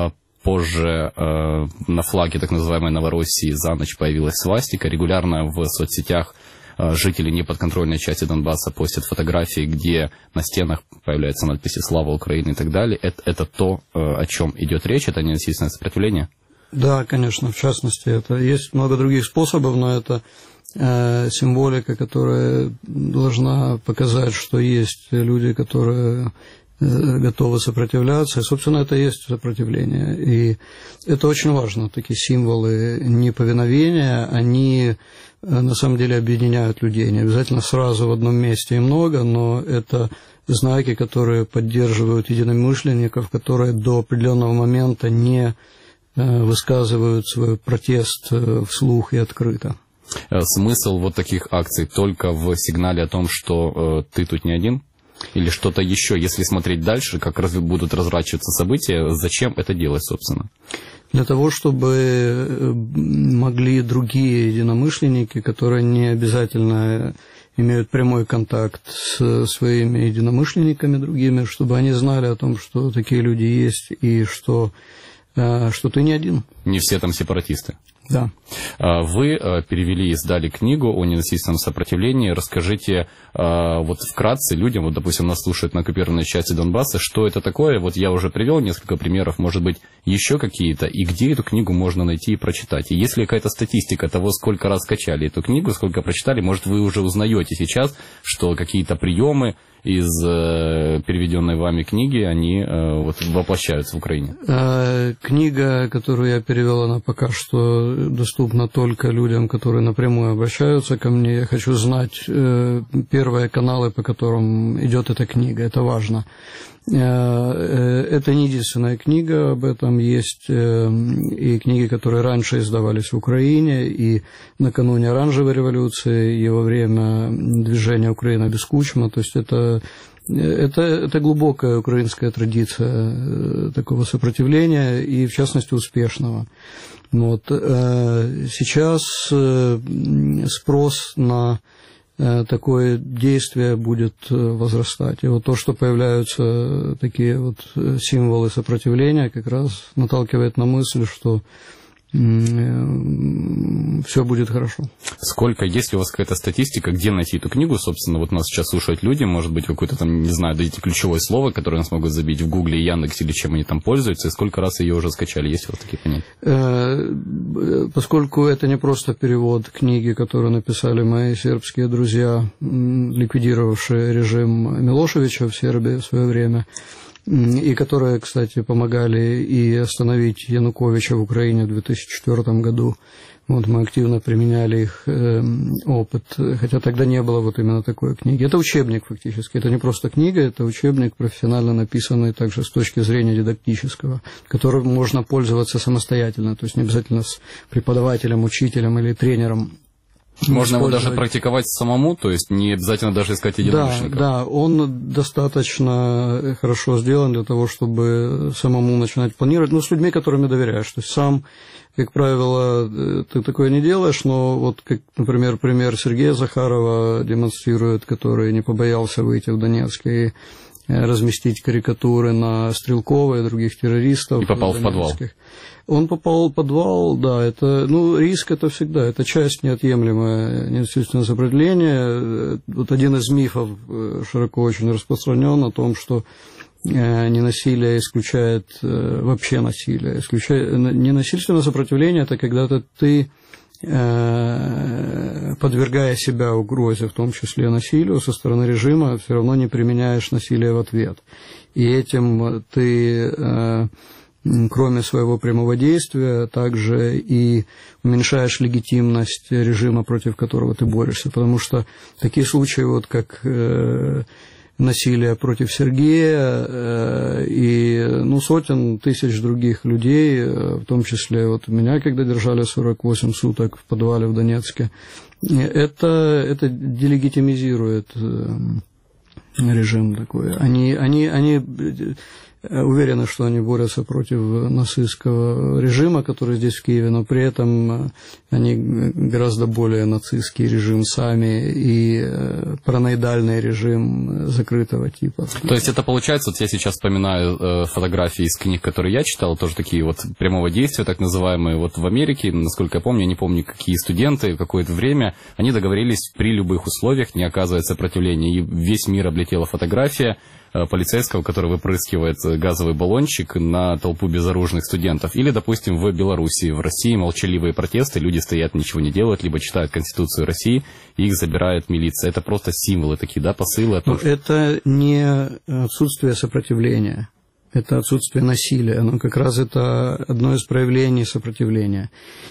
Позже на флаге так называемой Новороссии за ночь появилась свастика. Регулярно в соцсетях жители неподконтрольной части Донбасса постят фотографии, где на стенах появляются надписи «Слава Украине» и так далее. Это то, о чем идет речь, это ненасильственное сопротивление? Да, конечно, в частности, это есть много других способов, но это символика, которая должна показать, что есть люди, которые готовы сопротивляться, и, собственно, это и есть сопротивление. И это очень важно, такие символы неповиновения, они на самом деле объединяют людей, не обязательно сразу в одном месте и много, но это знаки, которые поддерживают единомышленников, которые до определенного момента не высказывают свой протест вслух и открыто. Смысл вот таких акций только в сигнале о том, что ты тут не один? Или что-то еще, если смотреть дальше, как будут разворачиваться события, зачем это делать, собственно? Для того, чтобы могли другие единомышленники, которые не обязательно имеют прямой контакт с своими единомышленниками другими, чтобы они знали о том, что такие люди есть и что ты не один. Не все там сепаратисты. Да. Вы перевели и издали книгу о ненасильственном сопротивлении. Расскажите вот вкратце людям, вот, допустим, нас слушают на оккупированной части Донбасса, что это такое. Вот я уже привел несколько примеров, может быть, еще какие-то, и где эту книгу можно найти и прочитать. И есть ли какая-то статистика того, сколько раз скачали эту книгу, сколько прочитали, может, вы уже узнаете сейчас, что какие-то приемы из переведенной вами книги, они вот воплощаются в Украине? Книга, которую я перевел, она пока что доступна только людям, которые напрямую обращаются ко мне. Я хочу знать первые каналы, по которым идет эта книга. Это важно. Это не единственная книга, об этом есть и книги, которые раньше издавались в Украине, и накануне Оранжевой революции, и во время движения «Украина без Кучма». То есть это глубокая украинская традиция такого сопротивления, и в частности успешного. Вот. Сейчас спрос на такое действие будет возрастать. И вот то, что появляются такие вот символы сопротивления, как раз наталкивает на мысль, что все будет хорошо. Сколько, есть ли у вас какая-то статистика, где найти эту книгу? Собственно, вот нас сейчас слушают люди, может быть, какое-то там, не знаю, дадите ключевое слово, которое нас могут забить в Гугле, Яндексе или чем они там пользуются, и сколько раз ее уже скачали? Есть у вас такие понятия? Поскольку это не просто перевод книги, которую написали мои сербские друзья, ликвидировавшие режим Милошевича в Сербии в свое время, и которые, кстати, помогали и остановить Януковича в Украине в 2004 году. Вот мы активно применяли их опыт, хотя тогда не было вот именно такой книги. Это учебник фактически, это не просто книга, это учебник, профессионально написанный также с точки зрения дидактического, которым можно пользоваться самостоятельно, то есть не обязательно с преподавателем, учителем или тренером. Можно его даже практиковать самому, то есть не обязательно даже искать единомышленников. Да, он достаточно хорошо сделан для того, чтобы самому начинать планировать, с людьми, которым доверяешь. То есть сам, как правило, ты такое не делаешь, но вот, как, например, пример Сергея Захарова демонстрирует, который не побоялся выйти в Донецк и разместить карикатуры на Стрелкова и других террористов. И попал в подвал. Он попал в подвал, да, это, риск это всегда, это часть неотъемлемая ненасильственного сопротивления. Вот один из мифов широко очень распространен о том, что ненасилие исключает вообще насилие. Ненасильственное сопротивление – это когда ты, подвергая себя угрозе, в том числе насилию со стороны режима, все равно не применяешь насилие в ответ. И этим ты кроме своего прямого действия, также и уменьшаешь легитимность режима, против которого ты борешься. Потому что такие случаи, вот как насилие против Сергея и сотен тысяч других людей, в том числе вот меня, когда держали 48 суток в подвале в Донецке, это делегитимизирует режим такой. Они уверены, что они борются против нацистского режима, который здесь в Киеве, но при этом они гораздо более нацистский режим сами и параноидальный режим закрытого типа. То есть это получается, вот я сейчас вспоминаю фотографии из книг, которые я читал, тоже такие вот прямого действия, так называемые, вот в Америке, насколько я помню, я не помню, какие студенты в какое-то время, они договорились при любых условиях не оказывать сопротивления, и весь мир облетела фотография полицейского, который выпрыскивает газовый баллончик на толпу безоружных студентов. Или, допустим, в Белоруссии, в России молчаливые протесты, люди стоят, ничего не делают, либо читают Конституцию России, и их забирает милиция. Это просто символы такие, да, посылы? Это не отсутствие сопротивления. Это отсутствие насилия, но как раз это одно из проявлений сопротивления.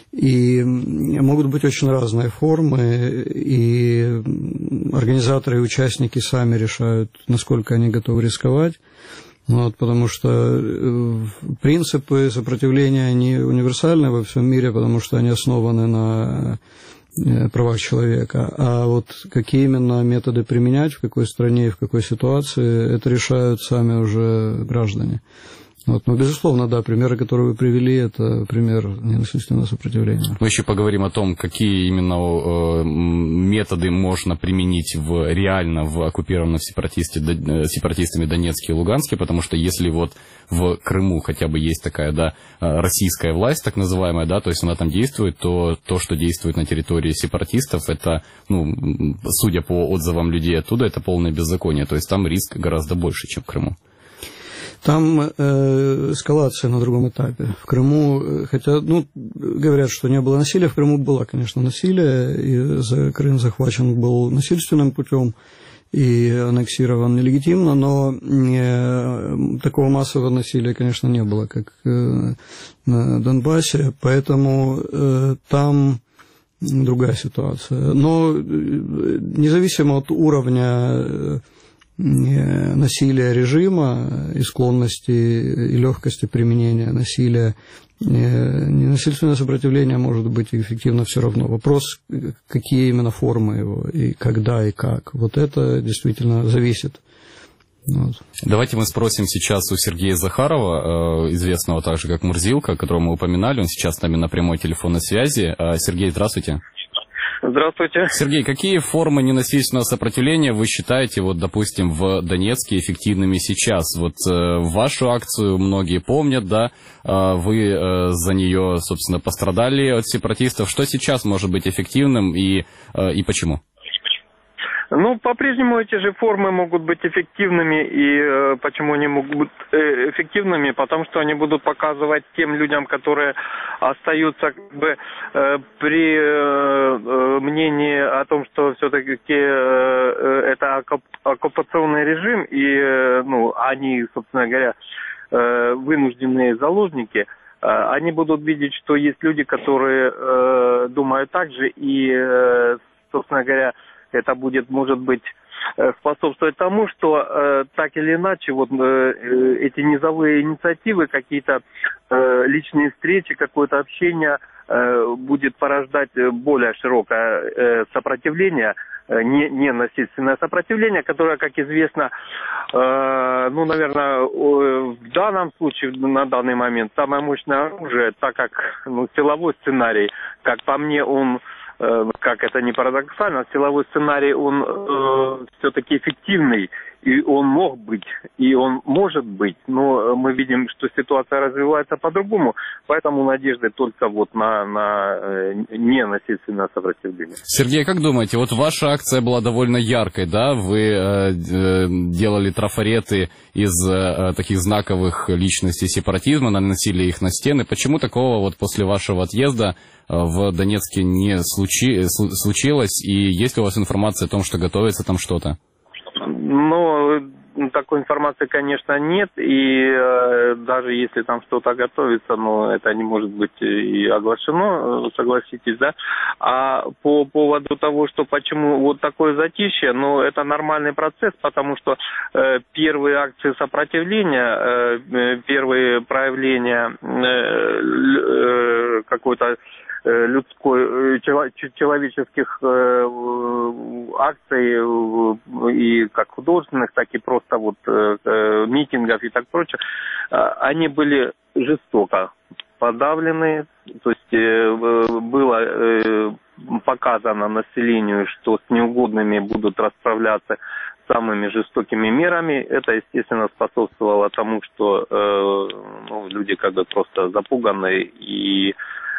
И могут быть очень разные формы, и организаторы и участники сами решают, насколько они готовы рисковать, потому что принципы сопротивления, они универсальны во всем мире, потому что они основаны на правах человека, а вот какие именно методы применять, в какой стране и в какой ситуации, это решают сами уже граждане. Но, безусловно, да, примеры, которые вы привели, это пример ненасильственного сопротивления. Мы еще поговорим о том, какие именно методы можно применить реально в оккупированном сепаратистами Донецке и Луганске, потому что если вот в Крыму хотя бы есть такая, да, российская власть, так называемая, да, то есть она там действует, то, что действует на территории сепаратистов, это, судя по отзывам людей оттуда, это полное беззаконие, то есть там риск гораздо больше, чем в Крыму. Там эскалация на другом этапе. В Крыму, хотя, говорят, что не было насилия, в Крыму было, конечно, насилие, и Крым захвачен был насильственным путем и аннексирован нелегитимно, но такого массового насилия, конечно, не было, как на Донбассе, поэтому там другая ситуация. Но независимо от уровня насилия режима и склонности и легкости применения насилия, ненасильственное сопротивление может быть эффективно все равно. Вопрос, какие именно формы его, и когда, и как. Вот это действительно зависит. Давайте мы спросим сейчас у Сергея Захарова, известного также как Мурзилка, которого мы упоминали. Он сейчас с нами на прямой телефонной связи. Сергей, здравствуйте. Здравствуйте. Сергей, какие формы ненасильственного сопротивления вы считаете, вот, допустим, в Донецке эффективными сейчас? Вот вашу акцию многие помнят, да, вы за нее, собственно, пострадали от сепаратистов. Что сейчас может быть эффективным и почему? По-прежнему эти же формы могут быть эффективными. И почему они могут быть эффективными? Потому что они будут показывать тем людям, которые остаются при мнении о том, что все-таки это оккупационный режим, и они, собственно говоря, вынужденные заложники, они будут видеть, что есть люди, которые думают так же, и, собственно говоря, это может быть, способствовать тому, что так или иначе эти низовые инициативы, какие-то личные встречи, какое-то общение будет порождать более широкое сопротивление, ненасильственное сопротивление, которое, как известно, наверное, в данном случае, на данный момент, самое мощное оружие, так как силовой сценарий, как по мне, он, как это не парадоксально, силовой сценарий, он все-таки эффективный, и он мог быть, и он может быть, но мы видим, что ситуация развивается по-другому, поэтому надежды только на ненасильственное сопротивление. Сергей, как думаете, вот ваша акция была довольно яркой, да? Вы делали трафареты из таких знаковых личностей сепаратизма, наносили их на стены. Почему такого вот после вашего отъезда в Донецке не случилось? И есть ли у вас информация о том, что готовится там что-то? такой информации, конечно, нет, и даже если там что-то готовится, но это не может быть и оглашено, согласитесь, да. А по поводу того, что почему вот такое затишье, ну, это нормальный процесс, потому что первые акции сопротивления, первые проявления какой-то человеческих акций и как художественных, так и просто вот митингов и так прочее, они были жестоко подавлены, то есть было показано населению, что с неугодными будут расправляться самыми жестокими мерами. Это, естественно, способствовало тому, что люди как бы просто запуганы, и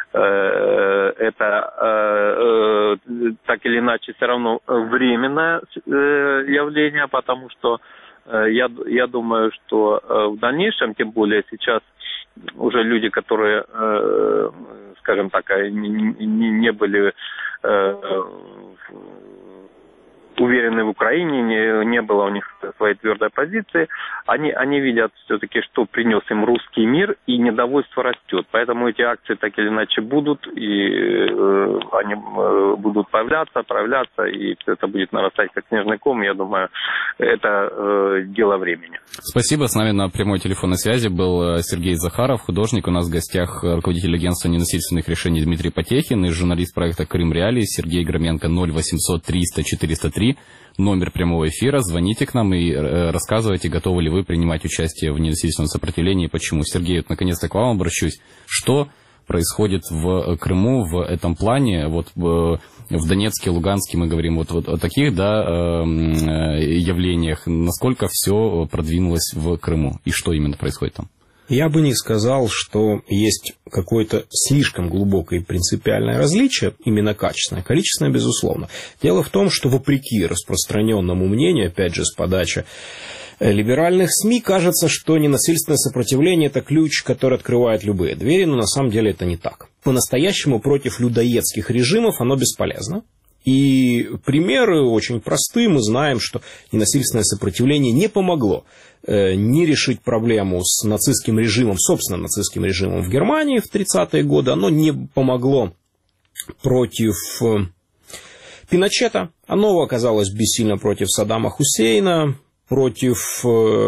это так или иначе все равно временное явление, потому что я думаю, что в дальнейшем, тем более сейчас уже люди, которые, скажем так, не были уверены в Украине, не было у них своей твердой позиции, они видят все-таки, что принес им русский мир, и недовольство растет. Поэтому эти акции так или иначе будут, и они будут проявляться, и все это будет нарастать как снежный ком. Я думаю, это дело времени. Спасибо. С нами на прямой телефонной связи был Сергей Захаров, художник. У нас в гостях руководитель агентства ненасильственных решений Дмитрий Потехин и журналист проекта «Крым Реалии» Сергей Громенко. 0800 300 403. Номер прямого эфира. Звоните к нам и рассказывайте, готовы ли вы принимать участие в ненасильственном сопротивлении и почему. Сергей, вот наконец-то к вам обращусь. Что происходит в Крыму в этом плане? Вот в Донецке, Луганске мы говорим вот о таких явлениях. Насколько все продвинулось в Крыму и что именно происходит там? Я бы не сказал, что есть какое-то слишком глубокое и принципиальное различие, именно качественное, количественное, безусловно. Дело в том, что вопреки распространенному мнению, опять же, с подачи либеральных СМИ, кажется, что ненасильственное сопротивление – это ключ, который открывает любые двери, но на самом деле это не так. По-настоящему против людоедских режимов оно бесполезно. И примеры очень простые. Мы знаем, что ненасильственное сопротивление не помогло не решить проблему с нацистским режимом, собственно, нацистским режимом в Германии в 30-е годы. Оно не помогло против Пиночета. Оно оказалось бессильно против Саддама Хусейна, против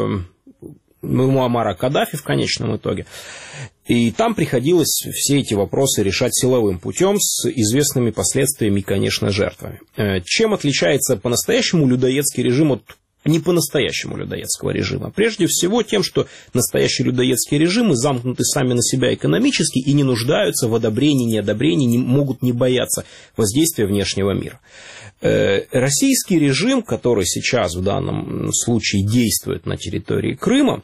Муаммара Каддафи в конечном итоге. И там приходилось все эти вопросы решать силовым путем с известными последствиями и, конечно, жертвами. Чем отличается по-настоящему людоедский режим от не по-настоящему людоедского режима? Прежде всего тем, что настоящие людоедские режимы замкнуты сами на себя экономически и не нуждаются в одобрении, неодобрении, не могут не бояться воздействия внешнего мира. Российский режим, который сейчас в данном случае действует на территории Крыма,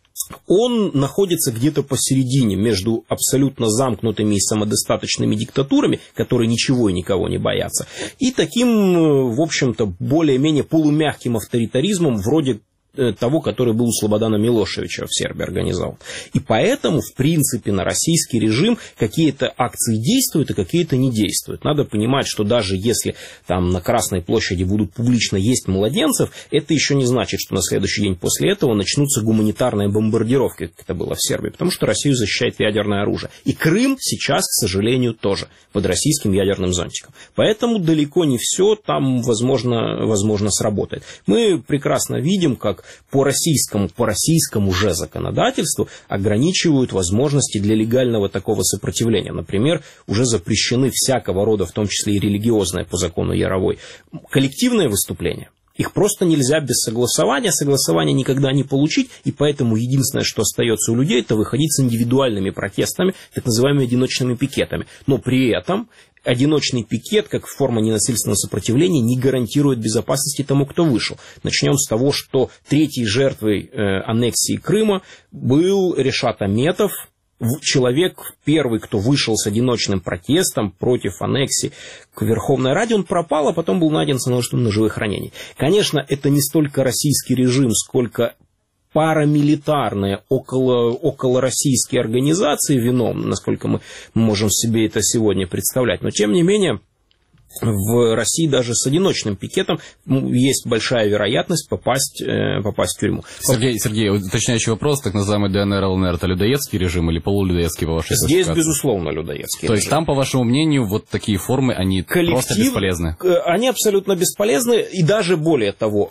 он находится где-то посередине между абсолютно замкнутыми и самодостаточными диктатурами, которые ничего и никого не боятся, и таким, в общем-то, более-менее полумягким авторитаризмом вроде того, который был у Слободана Милошевича в Сербии организован. И поэтому, в принципе, на российский режим какие-то акции действуют, а какие-то не действуют. Надо понимать, что даже если там на Красной площади будут публично есть младенцев, это еще не значит, что на следующий день после этого начнутся гуманитарные бомбардировки, как это было в Сербии, потому что Россию защищает ядерное оружие. И Крым сейчас, к сожалению, тоже под российским ядерным зонтиком. Поэтому далеко не все там, возможно сработает. Мы прекрасно видим, как по российскому же законодательству ограничивают возможности для легального такого сопротивления. Например, уже запрещены всякого рода, в том числе и религиозное по закону Яровой, коллективные выступления. Их просто нельзя без согласования, согласования никогда не получить, и поэтому единственное, что остается у людей, это выходить с индивидуальными протестами, так называемыми одиночными пикетами. Но при этом одиночный пикет, как форма ненасильственного сопротивления, не гарантирует безопасности тому, кто вышел. Начнем с того, что третьей жертвой аннексии Крыма был Решат Аметов, человек первый, кто вышел с одиночным протестом против аннексии к Верховной Раде. Он пропал, а потом был найден с множеством ножевых ранений. Конечно, это не столько российский режим, сколько парамилитарные околороссийские организации виновны, насколько мы можем себе это сегодня представлять. Но, тем не менее, в России даже с одиночным пикетом есть большая вероятность попасть в тюрьму. Сергей, уточняющий вопрос, так называемый ДНР, ЛНР, это людоедский режим или полулюдоедский по вашей классификации? Здесь, безусловно, людоедский То режим. есть там, по вашему мнению, вот такие формы, они просто бесполезны? Они абсолютно бесполезны, и даже более того,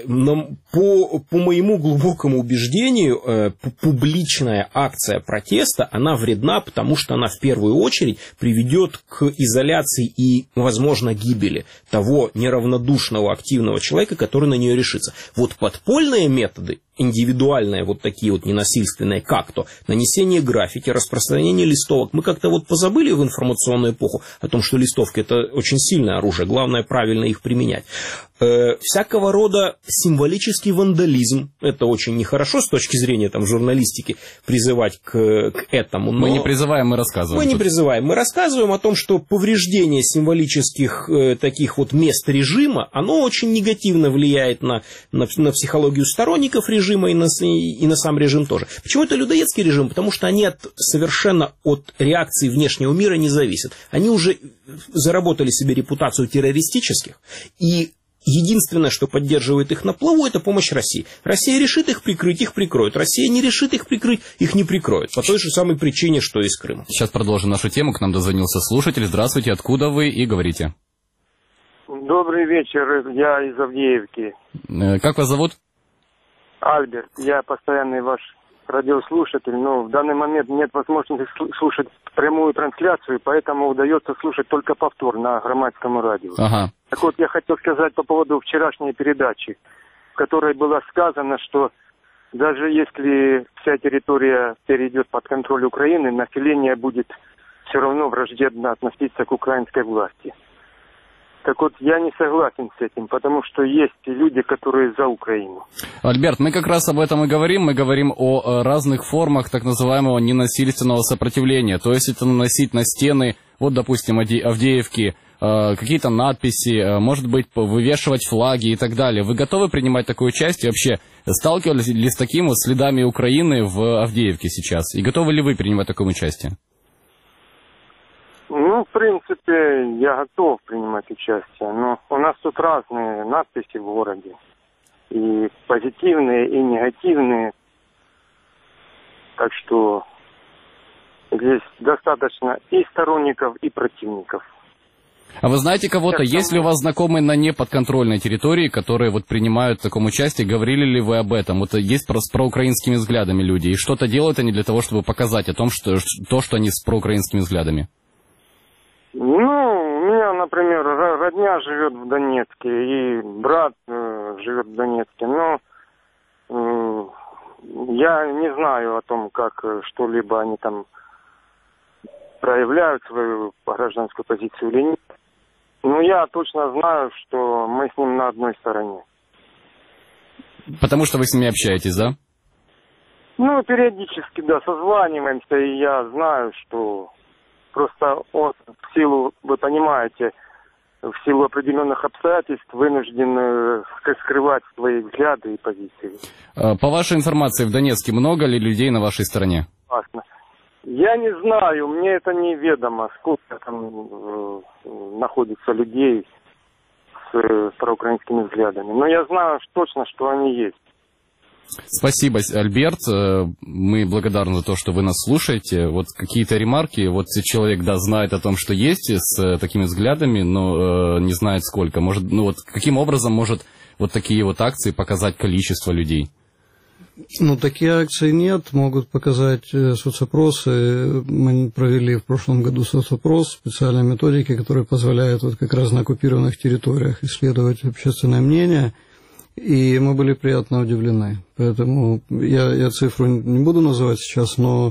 по моему глубокому убеждению, публичная акция протеста, она вредна, потому что она в первую очередь приведет к изоляции и, возможно, гибели того неравнодушного активного человека, который на нее решится. Вот подпольные методы, индивидуальные, вот такие вот ненасильственные, как то нанесение граффити, распространение листовок. Мы как-то вот позабыли в информационную эпоху о том, что листовки — это очень сильное оружие, главное правильно их применять. Всякого рода символический вандализм, это очень нехорошо с точки зрения там, журналистики призывать к этому. Но мы не призываем, мы рассказываем. Мы не призываем, мы рассказываем о том, что повреждение символических таких вот мест режима, оно очень негативно влияет на психологию сторонников режима и на сам режим тоже. Почему это людоедский режим? Потому что они совершенно от реакции внешнего мира не зависят. Они уже заработали себе репутацию террористических, и единственное, что поддерживает их на плаву, это помощь России. Россия решит их прикроют. Россия не решит их прикрыть, их не прикроют. По той же самой причине, что и с Крымом. Сейчас продолжим нашу тему. К нам дозвонился слушатель. Здравствуйте, откуда вы и говорите? Добрый вечер, я из Авдеевки. Как вас зовут? Альберт, я постоянный ваш радиослушатель, но в данный момент нет возможности слушать прямую трансляцию, поэтому удается слушать только повтор на громадском радио. Ага. Так вот, я хотел сказать по поводу вчерашней передачи, в которой было сказано, что даже если вся территория перейдет под контроль Украины, население будет все равно враждебно относиться к украинской власти. Так вот, я не согласен с этим, потому что есть люди, которые за Украину. Альберт, мы как раз об этом и говорим. Мы говорим о разных формах так называемого ненасильственного сопротивления. То есть это наносить на стены, вот, допустим, Авдеевки, какие-то надписи, может быть, вывешивать флаги и так далее. Вы готовы принимать такое участие? Вообще, сталкивались ли с таким вот следами Украины в Авдеевке сейчас? И готовы ли вы принимать такое участие? Ну, в принципе, я готов принимать участие, но у нас тут разные надписи в городе, и позитивные, и негативные, так что здесь достаточно и сторонников, и противников. А вы знаете кого-то, есть ли у вас знакомые на неподконтрольной территории, которые вот принимают в таком участии, говорили ли вы об этом? Вот есть с проукраинскими взглядами люди, и что-то делают они для того, чтобы показать о том, что они с проукраинскими взглядами? Ну, у меня, например, родня живет в Донецке, и брат живет в Донецке, но я не знаю о том, как что-либо они там проявляют свою гражданскую позицию или нет. Но я точно знаю, что мы с ним на одной стороне. Потому что вы с ними общаетесь, да? Ну, периодически, да, созваниваемся, и я знаю, что просто он в силу, вы понимаете, в силу определенных обстоятельств вынужден скрывать свои взгляды и позиции. По вашей информации, в Донецке много ли людей на вашей стороне? Ясно. Я не знаю, мне это неведомо, сколько там находится людей с проукраинскими взглядами. Но я знаю точно, что они есть. Спасибо, Альберт. Мы благодарны за то, что вы нас слушаете. Вот какие-то ремарки. Вот человек, да, знает о том, что есть с такими взглядами, но не знает сколько. Может, ну вот каким образом может вот такие вот акции показать количество людей? Ну, такие акции нет, могут показать соцопросы. Мы провели в прошлом году соцопрос, специальные методики, которые позволяют вот как раз на оккупированных территориях исследовать общественное мнение. И мы были приятно удивлены. Поэтому я цифру не буду называть сейчас, но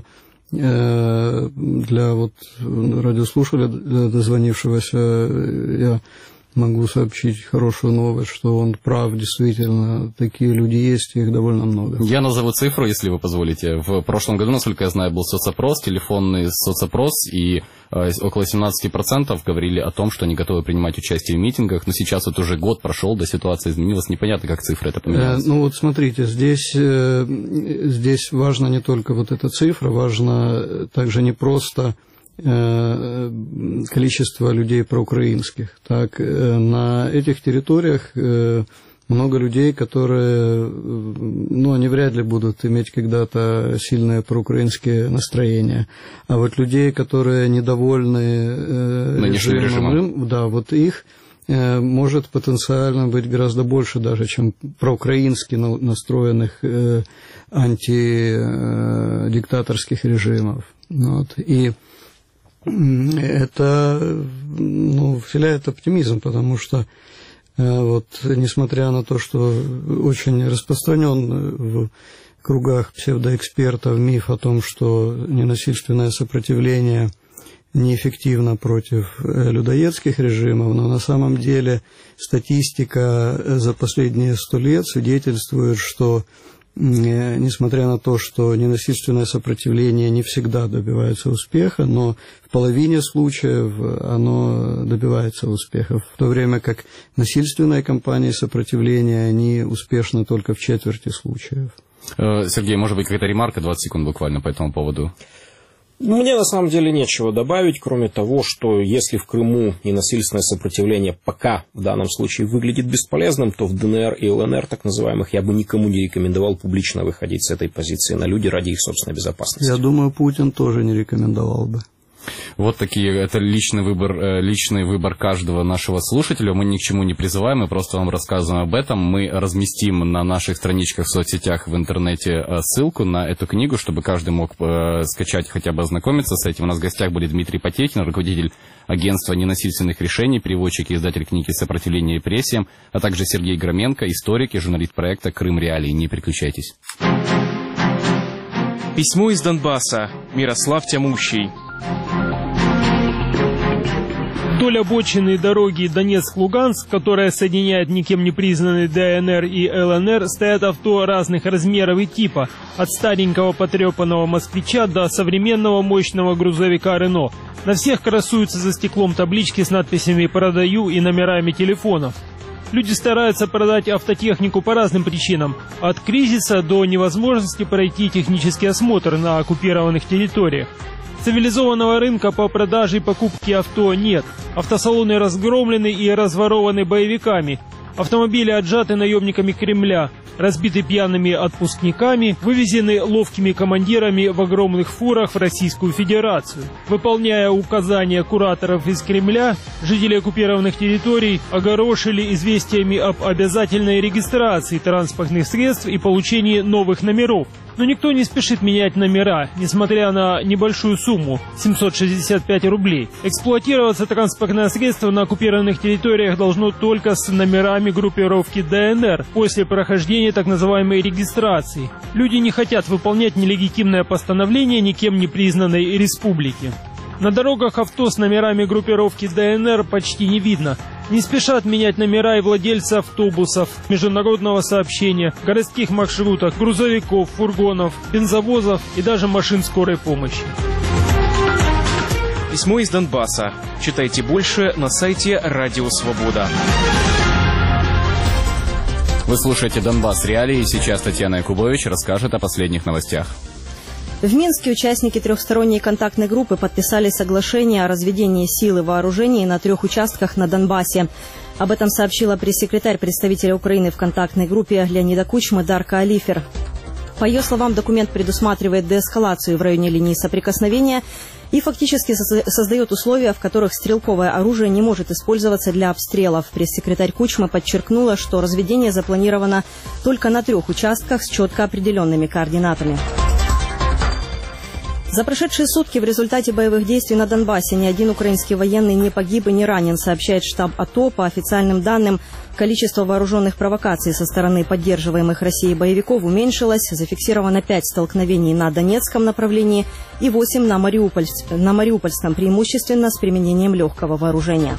для вот радиослушателя, для дозвонившегося, я могу сообщить хорошую новость, что он прав, действительно, такие люди есть, их довольно много. Я назову цифру, если вы позволите. В прошлом году, насколько я знаю, был соцопрос, телефонный соцопрос, и около 17% говорили о том, что они готовы принимать участие в митингах, но сейчас вот уже год прошел, да, ситуация изменилась, непонятно, как цифра это поменялась. Ну вот смотрите, здесь важно не только вот эта цифра, важно также не просто количество людей проукраинских, так на этих территориях много людей, которые, они вряд ли будут иметь когда-то сильные проукраинские настроения. А вот людей, которые недовольны режимом, да, вот их может потенциально быть гораздо больше даже, чем проукраински настроенных антидиктаторских режимов. Вот. И это вселяет оптимизм, потому что несмотря на то, что очень распространен в кругах псевдоэкспертов миф о том, что ненасильственное сопротивление неэффективно против людоедских режимов, но на самом деле статистика за последние 100 лет свидетельствует, что несмотря на то, что ненасильственное сопротивление не всегда добивается успеха, но в половине случаев оно добивается успеха, в то время как насильственные кампании сопротивления, они успешны только в четверти случаев. Сергей, может быть, какая-то ремарка, 20 секунд буквально по этому поводу? Мне на самом деле нечего добавить, кроме того, что если в Крыму ненасильственное сопротивление пока в данном случае выглядит бесполезным, то в ДНР и ЛНР, так называемых, я бы никому не рекомендовал публично выходить с этой позиции на люди ради их собственной безопасности. Я думаю, Путин тоже не рекомендовал бы. Вот такие, это личный выбор каждого нашего слушателя. Мы ни к чему не призываем, мы просто вам рассказываем об этом. Мы разместим на наших страничках в соцсетях, в интернете ссылку на эту книгу, чтобы каждый мог скачать, хотя бы ознакомиться с этим. У нас в гостях будет Дмитрий Потехин, руководитель агентства ненасильственных решений, переводчик и издатель книги «Сопротивление репрессиям», а также Сергей Громенко, историк и журналист проекта «Крым. Реалии». Не переключайтесь. Письмо из Донбасса. Мирослав Тямущий. Вдоль обочины дороги Донецк-Луганск, которая соединяет никем не признанные ДНР и ЛНР, стоят авто разных размеров и типа, от старенького потрепанного москвича до современного мощного грузовика Рено. На всех красуются за стеклом таблички с надписями «Продаю» и номерами телефонов. Люди стараются продать автотехнику по разным причинам, от кризиса до невозможности пройти технический осмотр на оккупированных территориях. Цивилизованного рынка по продаже и покупке авто нет. Автосалоны разгромлены и разворованы боевиками. Автомобили отжаты наемниками Кремля, разбиты пьяными отпускниками, вывезены ловкими командирами в огромных фурах в Российскую Федерацию. Выполняя указания кураторов из Кремля, жители оккупированных территорий огорошили известиями об обязательной регистрации транспортных средств и получении новых номеров. Но никто не спешит менять номера, несмотря на небольшую сумму – 765 рублей. Эксплуатироваться транспортное средство на оккупированных территориях должно только с номерами группировки ДНР после прохождения так называемой регистрации. Люди не хотят выполнять нелегитимное постановление никем не признанной республики. На дорогах авто с номерами группировки ДНР почти не видно. Не спешат менять номера и владельцы автобусов, международного сообщения, городских маршруток, грузовиков, фургонов, бензовозов и даже машин скорой помощи. Письмо из Донбасса. Читайте больше на сайте Радио Свобода. Вы слушаете «Донбасс. Реалии», и сейчас Татьяна Якубович расскажет о последних новостях. В Минске участники трехсторонней контактной группы подписали соглашение о разведении сил и вооружений на 3 участках на Донбассе. Об этом сообщила пресс-секретарь представителя Украины в контактной группе Леонида Кучмы Дарка Алифер. По ее словам, документ предусматривает деэскалацию в районе линии соприкосновения и фактически создает условия, в которых стрелковое оружие не может использоваться для обстрелов. Пресс-секретарь Кучмы подчеркнула, что разведение запланировано только на 3 участках с четко определенными координатами. За прошедшие сутки в результате боевых действий на Донбассе ни один украинский военный не погиб и не ранен, сообщает штаб АТО. По официальным данным, количество вооруженных провокаций со стороны поддерживаемых Россией боевиков уменьшилось. Зафиксировано 5 столкновений на Донецком направлении и 8 на Мариупольском, преимущественно с применением легкого вооружения.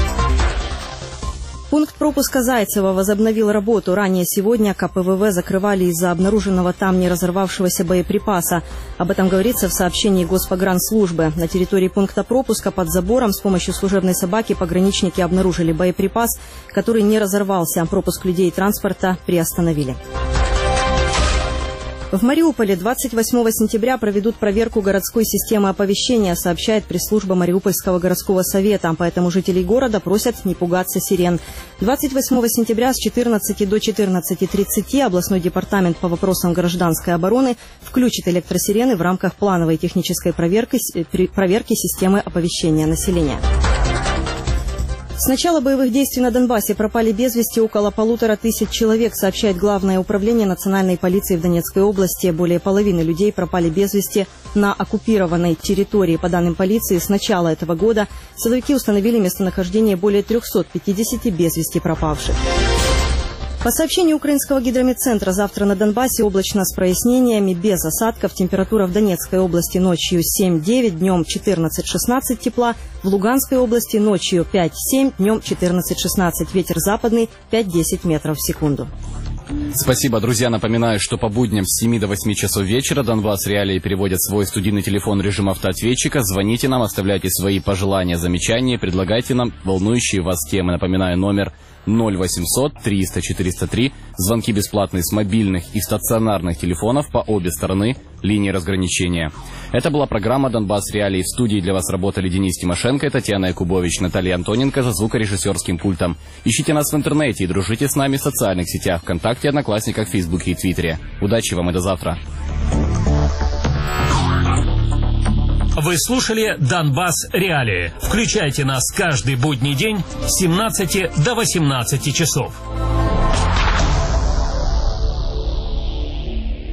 Пункт пропуска Зайцево возобновил работу. Ранее сегодня КПВВ закрывали из-за обнаруженного там не разорвавшегося боеприпаса. Об этом говорится в сообщении Госпогранслужбы. На территории пункта пропуска под забором с помощью служебной собаки пограничники обнаружили боеприпас, который не разорвался. Пропуск людей и транспорта приостановили. В Мариуполе 28 сентября проведут проверку городской системы оповещения, сообщает пресс-служба Мариупольского городского совета. Поэтому жителей города просят не пугаться сирен. 28 сентября с 14 до 14:30 областной департамент по вопросам гражданской обороны включит электросирены в рамках плановой технической проверки системы оповещения населения. С начала боевых действий на Донбассе пропали без вести около 1500 человек, сообщает Главное управление национальной полиции в Донецкой области. Более половины людей пропали без вести на оккупированной территории. По данным полиции, с начала этого года силовики установили местонахождение более 350 без вести пропавших. По сообщению украинского гидрометцентра, завтра на Донбассе облачно с прояснениями, без осадков. Температура в Донецкой области ночью 7-9, днем 14-16 тепла. В Луганской области ночью 5-7, днем 14-16. Ветер западный 5-10 метров в секунду. Спасибо, друзья. Напоминаю, что по будням с 7 до 8 часов вечера Донбасс Реалии переводят свой студийный телефон режим автоответчика. Звоните нам, оставляйте свои пожелания, замечания, предлагайте нам волнующие вас темы. Напоминаю, номер 0800 300 403. Звонки бесплатные с мобильных и стационарных телефонов по обе стороны линии разграничения. Это была программа «Донбасс Реалии». В студии для вас работали Денис Тимошенко, Татьяна Якубович, Наталья Антоненко за звукорежиссерским пультом. Ищите нас в интернете и дружите с нами в социальных сетях ВКонтакте, Одноклассниках, Фейсбуке и Твиттере. Удачи вам и до завтра. Вы слушали «Донбасс Реалии». Включайте нас каждый будний день с 17 до 18 часов.